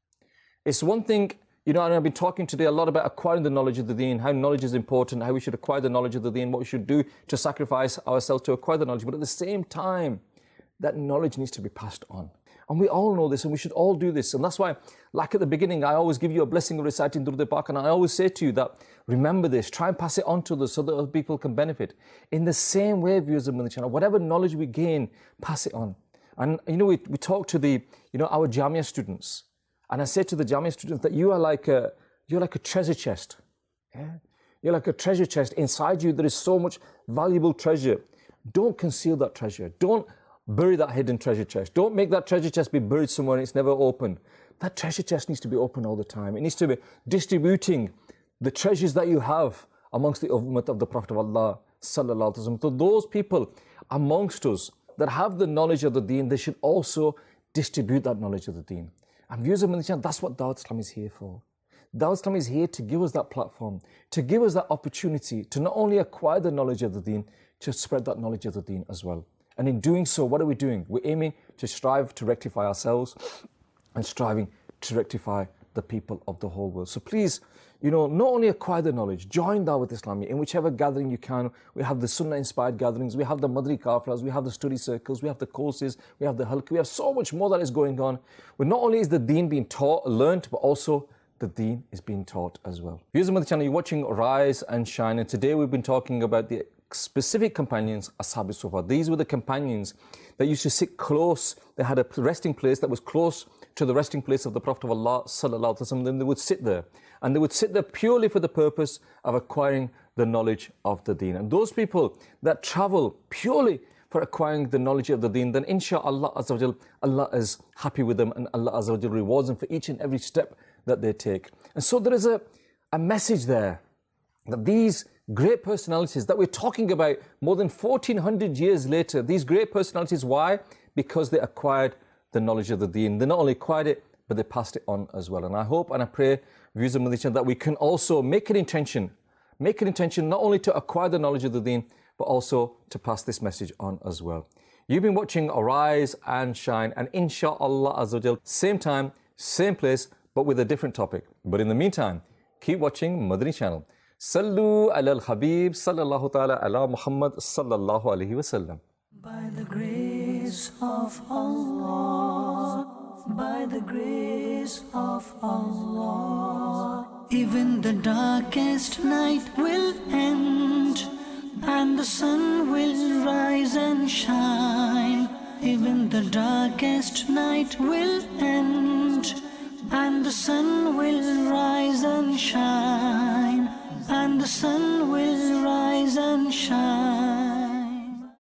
it's one thing, you know, and I've been talking today a lot about acquiring the knowledge of the deen, how knowledge is important, how we should acquire the knowledge of the deen, what we should do to sacrifice ourselves to acquire the knowledge, but at the same time, that knowledge needs to be passed on. And we all know this, and we should all do this. And that's why, like at the beginning, I always give you a blessing of reciting Durud al-Pak, and I always say to you that, remember this, try and pass it on to others so that other people can benefit. In the same way, viewers of the channel, whatever knowledge we gain, pass it on. And you know, we, we talk to the, you know, our Jamia students, and I say to the Jamia students that you are like a, you're like a treasure chest. Yeah? You're like a treasure chest. Inside you, there is so much valuable treasure. Don't conceal that treasure. Don't bury that hidden treasure chest. Don't make that treasure chest be buried somewhere and it's never open. That treasure chest needs to be open all the time. It needs to be distributing the treasures that you have amongst the ummah of the Prophet of Allah sallallahu alaihi wasallam. So those people amongst us that have the knowledge of the deen, they should also distribute that knowledge of the deen. And viewers of the channel, that's what Dawat Islam is here for. Dawat Islam is here to give us that platform, to give us that opportunity to not only acquire the knowledge of the deen, to spread that knowledge of the deen as well. And in doing so, what are we doing? We're aiming to strive to rectify ourselves and striving to rectify the people of the whole world. So please, you know, not only acquire the knowledge, join Dawat Islami in whichever gathering you can. We have the Sunnah-inspired gatherings, we have the Madri Kafilas, we have the study circles, we have the courses, we have the halqa, we have so much more that is going on. Where not only is the deen being taught, learned, but also the deen is being taught as well. Viewers of the channel, you're watching Rise and Shine, and today we've been talking about the specific companions, Ashab al-Sufa. These were the companions that used to sit close. They had a resting place that was close to the resting place of the Prophet of Allah sallallahu alaihi wasallam. Then they would sit there, and they would sit there purely for the purpose of acquiring the knowledge of the deen. And those people that travel purely for acquiring the knowledge of the deen, then inshallah Azza wa Jal, Allah is happy with them, and Allah Azza wa Jal rewards them for each and every step that they take. And so there is a, a message there that these great personalities that we're talking about more than fourteen hundred years later, these great personalities, why? Because they acquired the knowledge of the deen. They not only acquired it, but they passed it on as well. And I hope and I pray, viewers of Madinah, that we can also make an intention, make an intention not only to acquire the knowledge of the deen, but also to pass this message on as well. You've been watching Arise and Shine, and inshallah Azza wa Jal, same time, same place, but with a different topic. But in the meantime, keep watching Madani Channel. Sallu ala al-Habib sallallahu ta'ala ala Muhammad sallallahu alayhi wa sallam. By the grace of Allah, by the grace of Allah, even the darkest night will end, and the sun will rise and shine. Even the darkest night will end, and the sun will rise and shine, and the sun will rise and shine.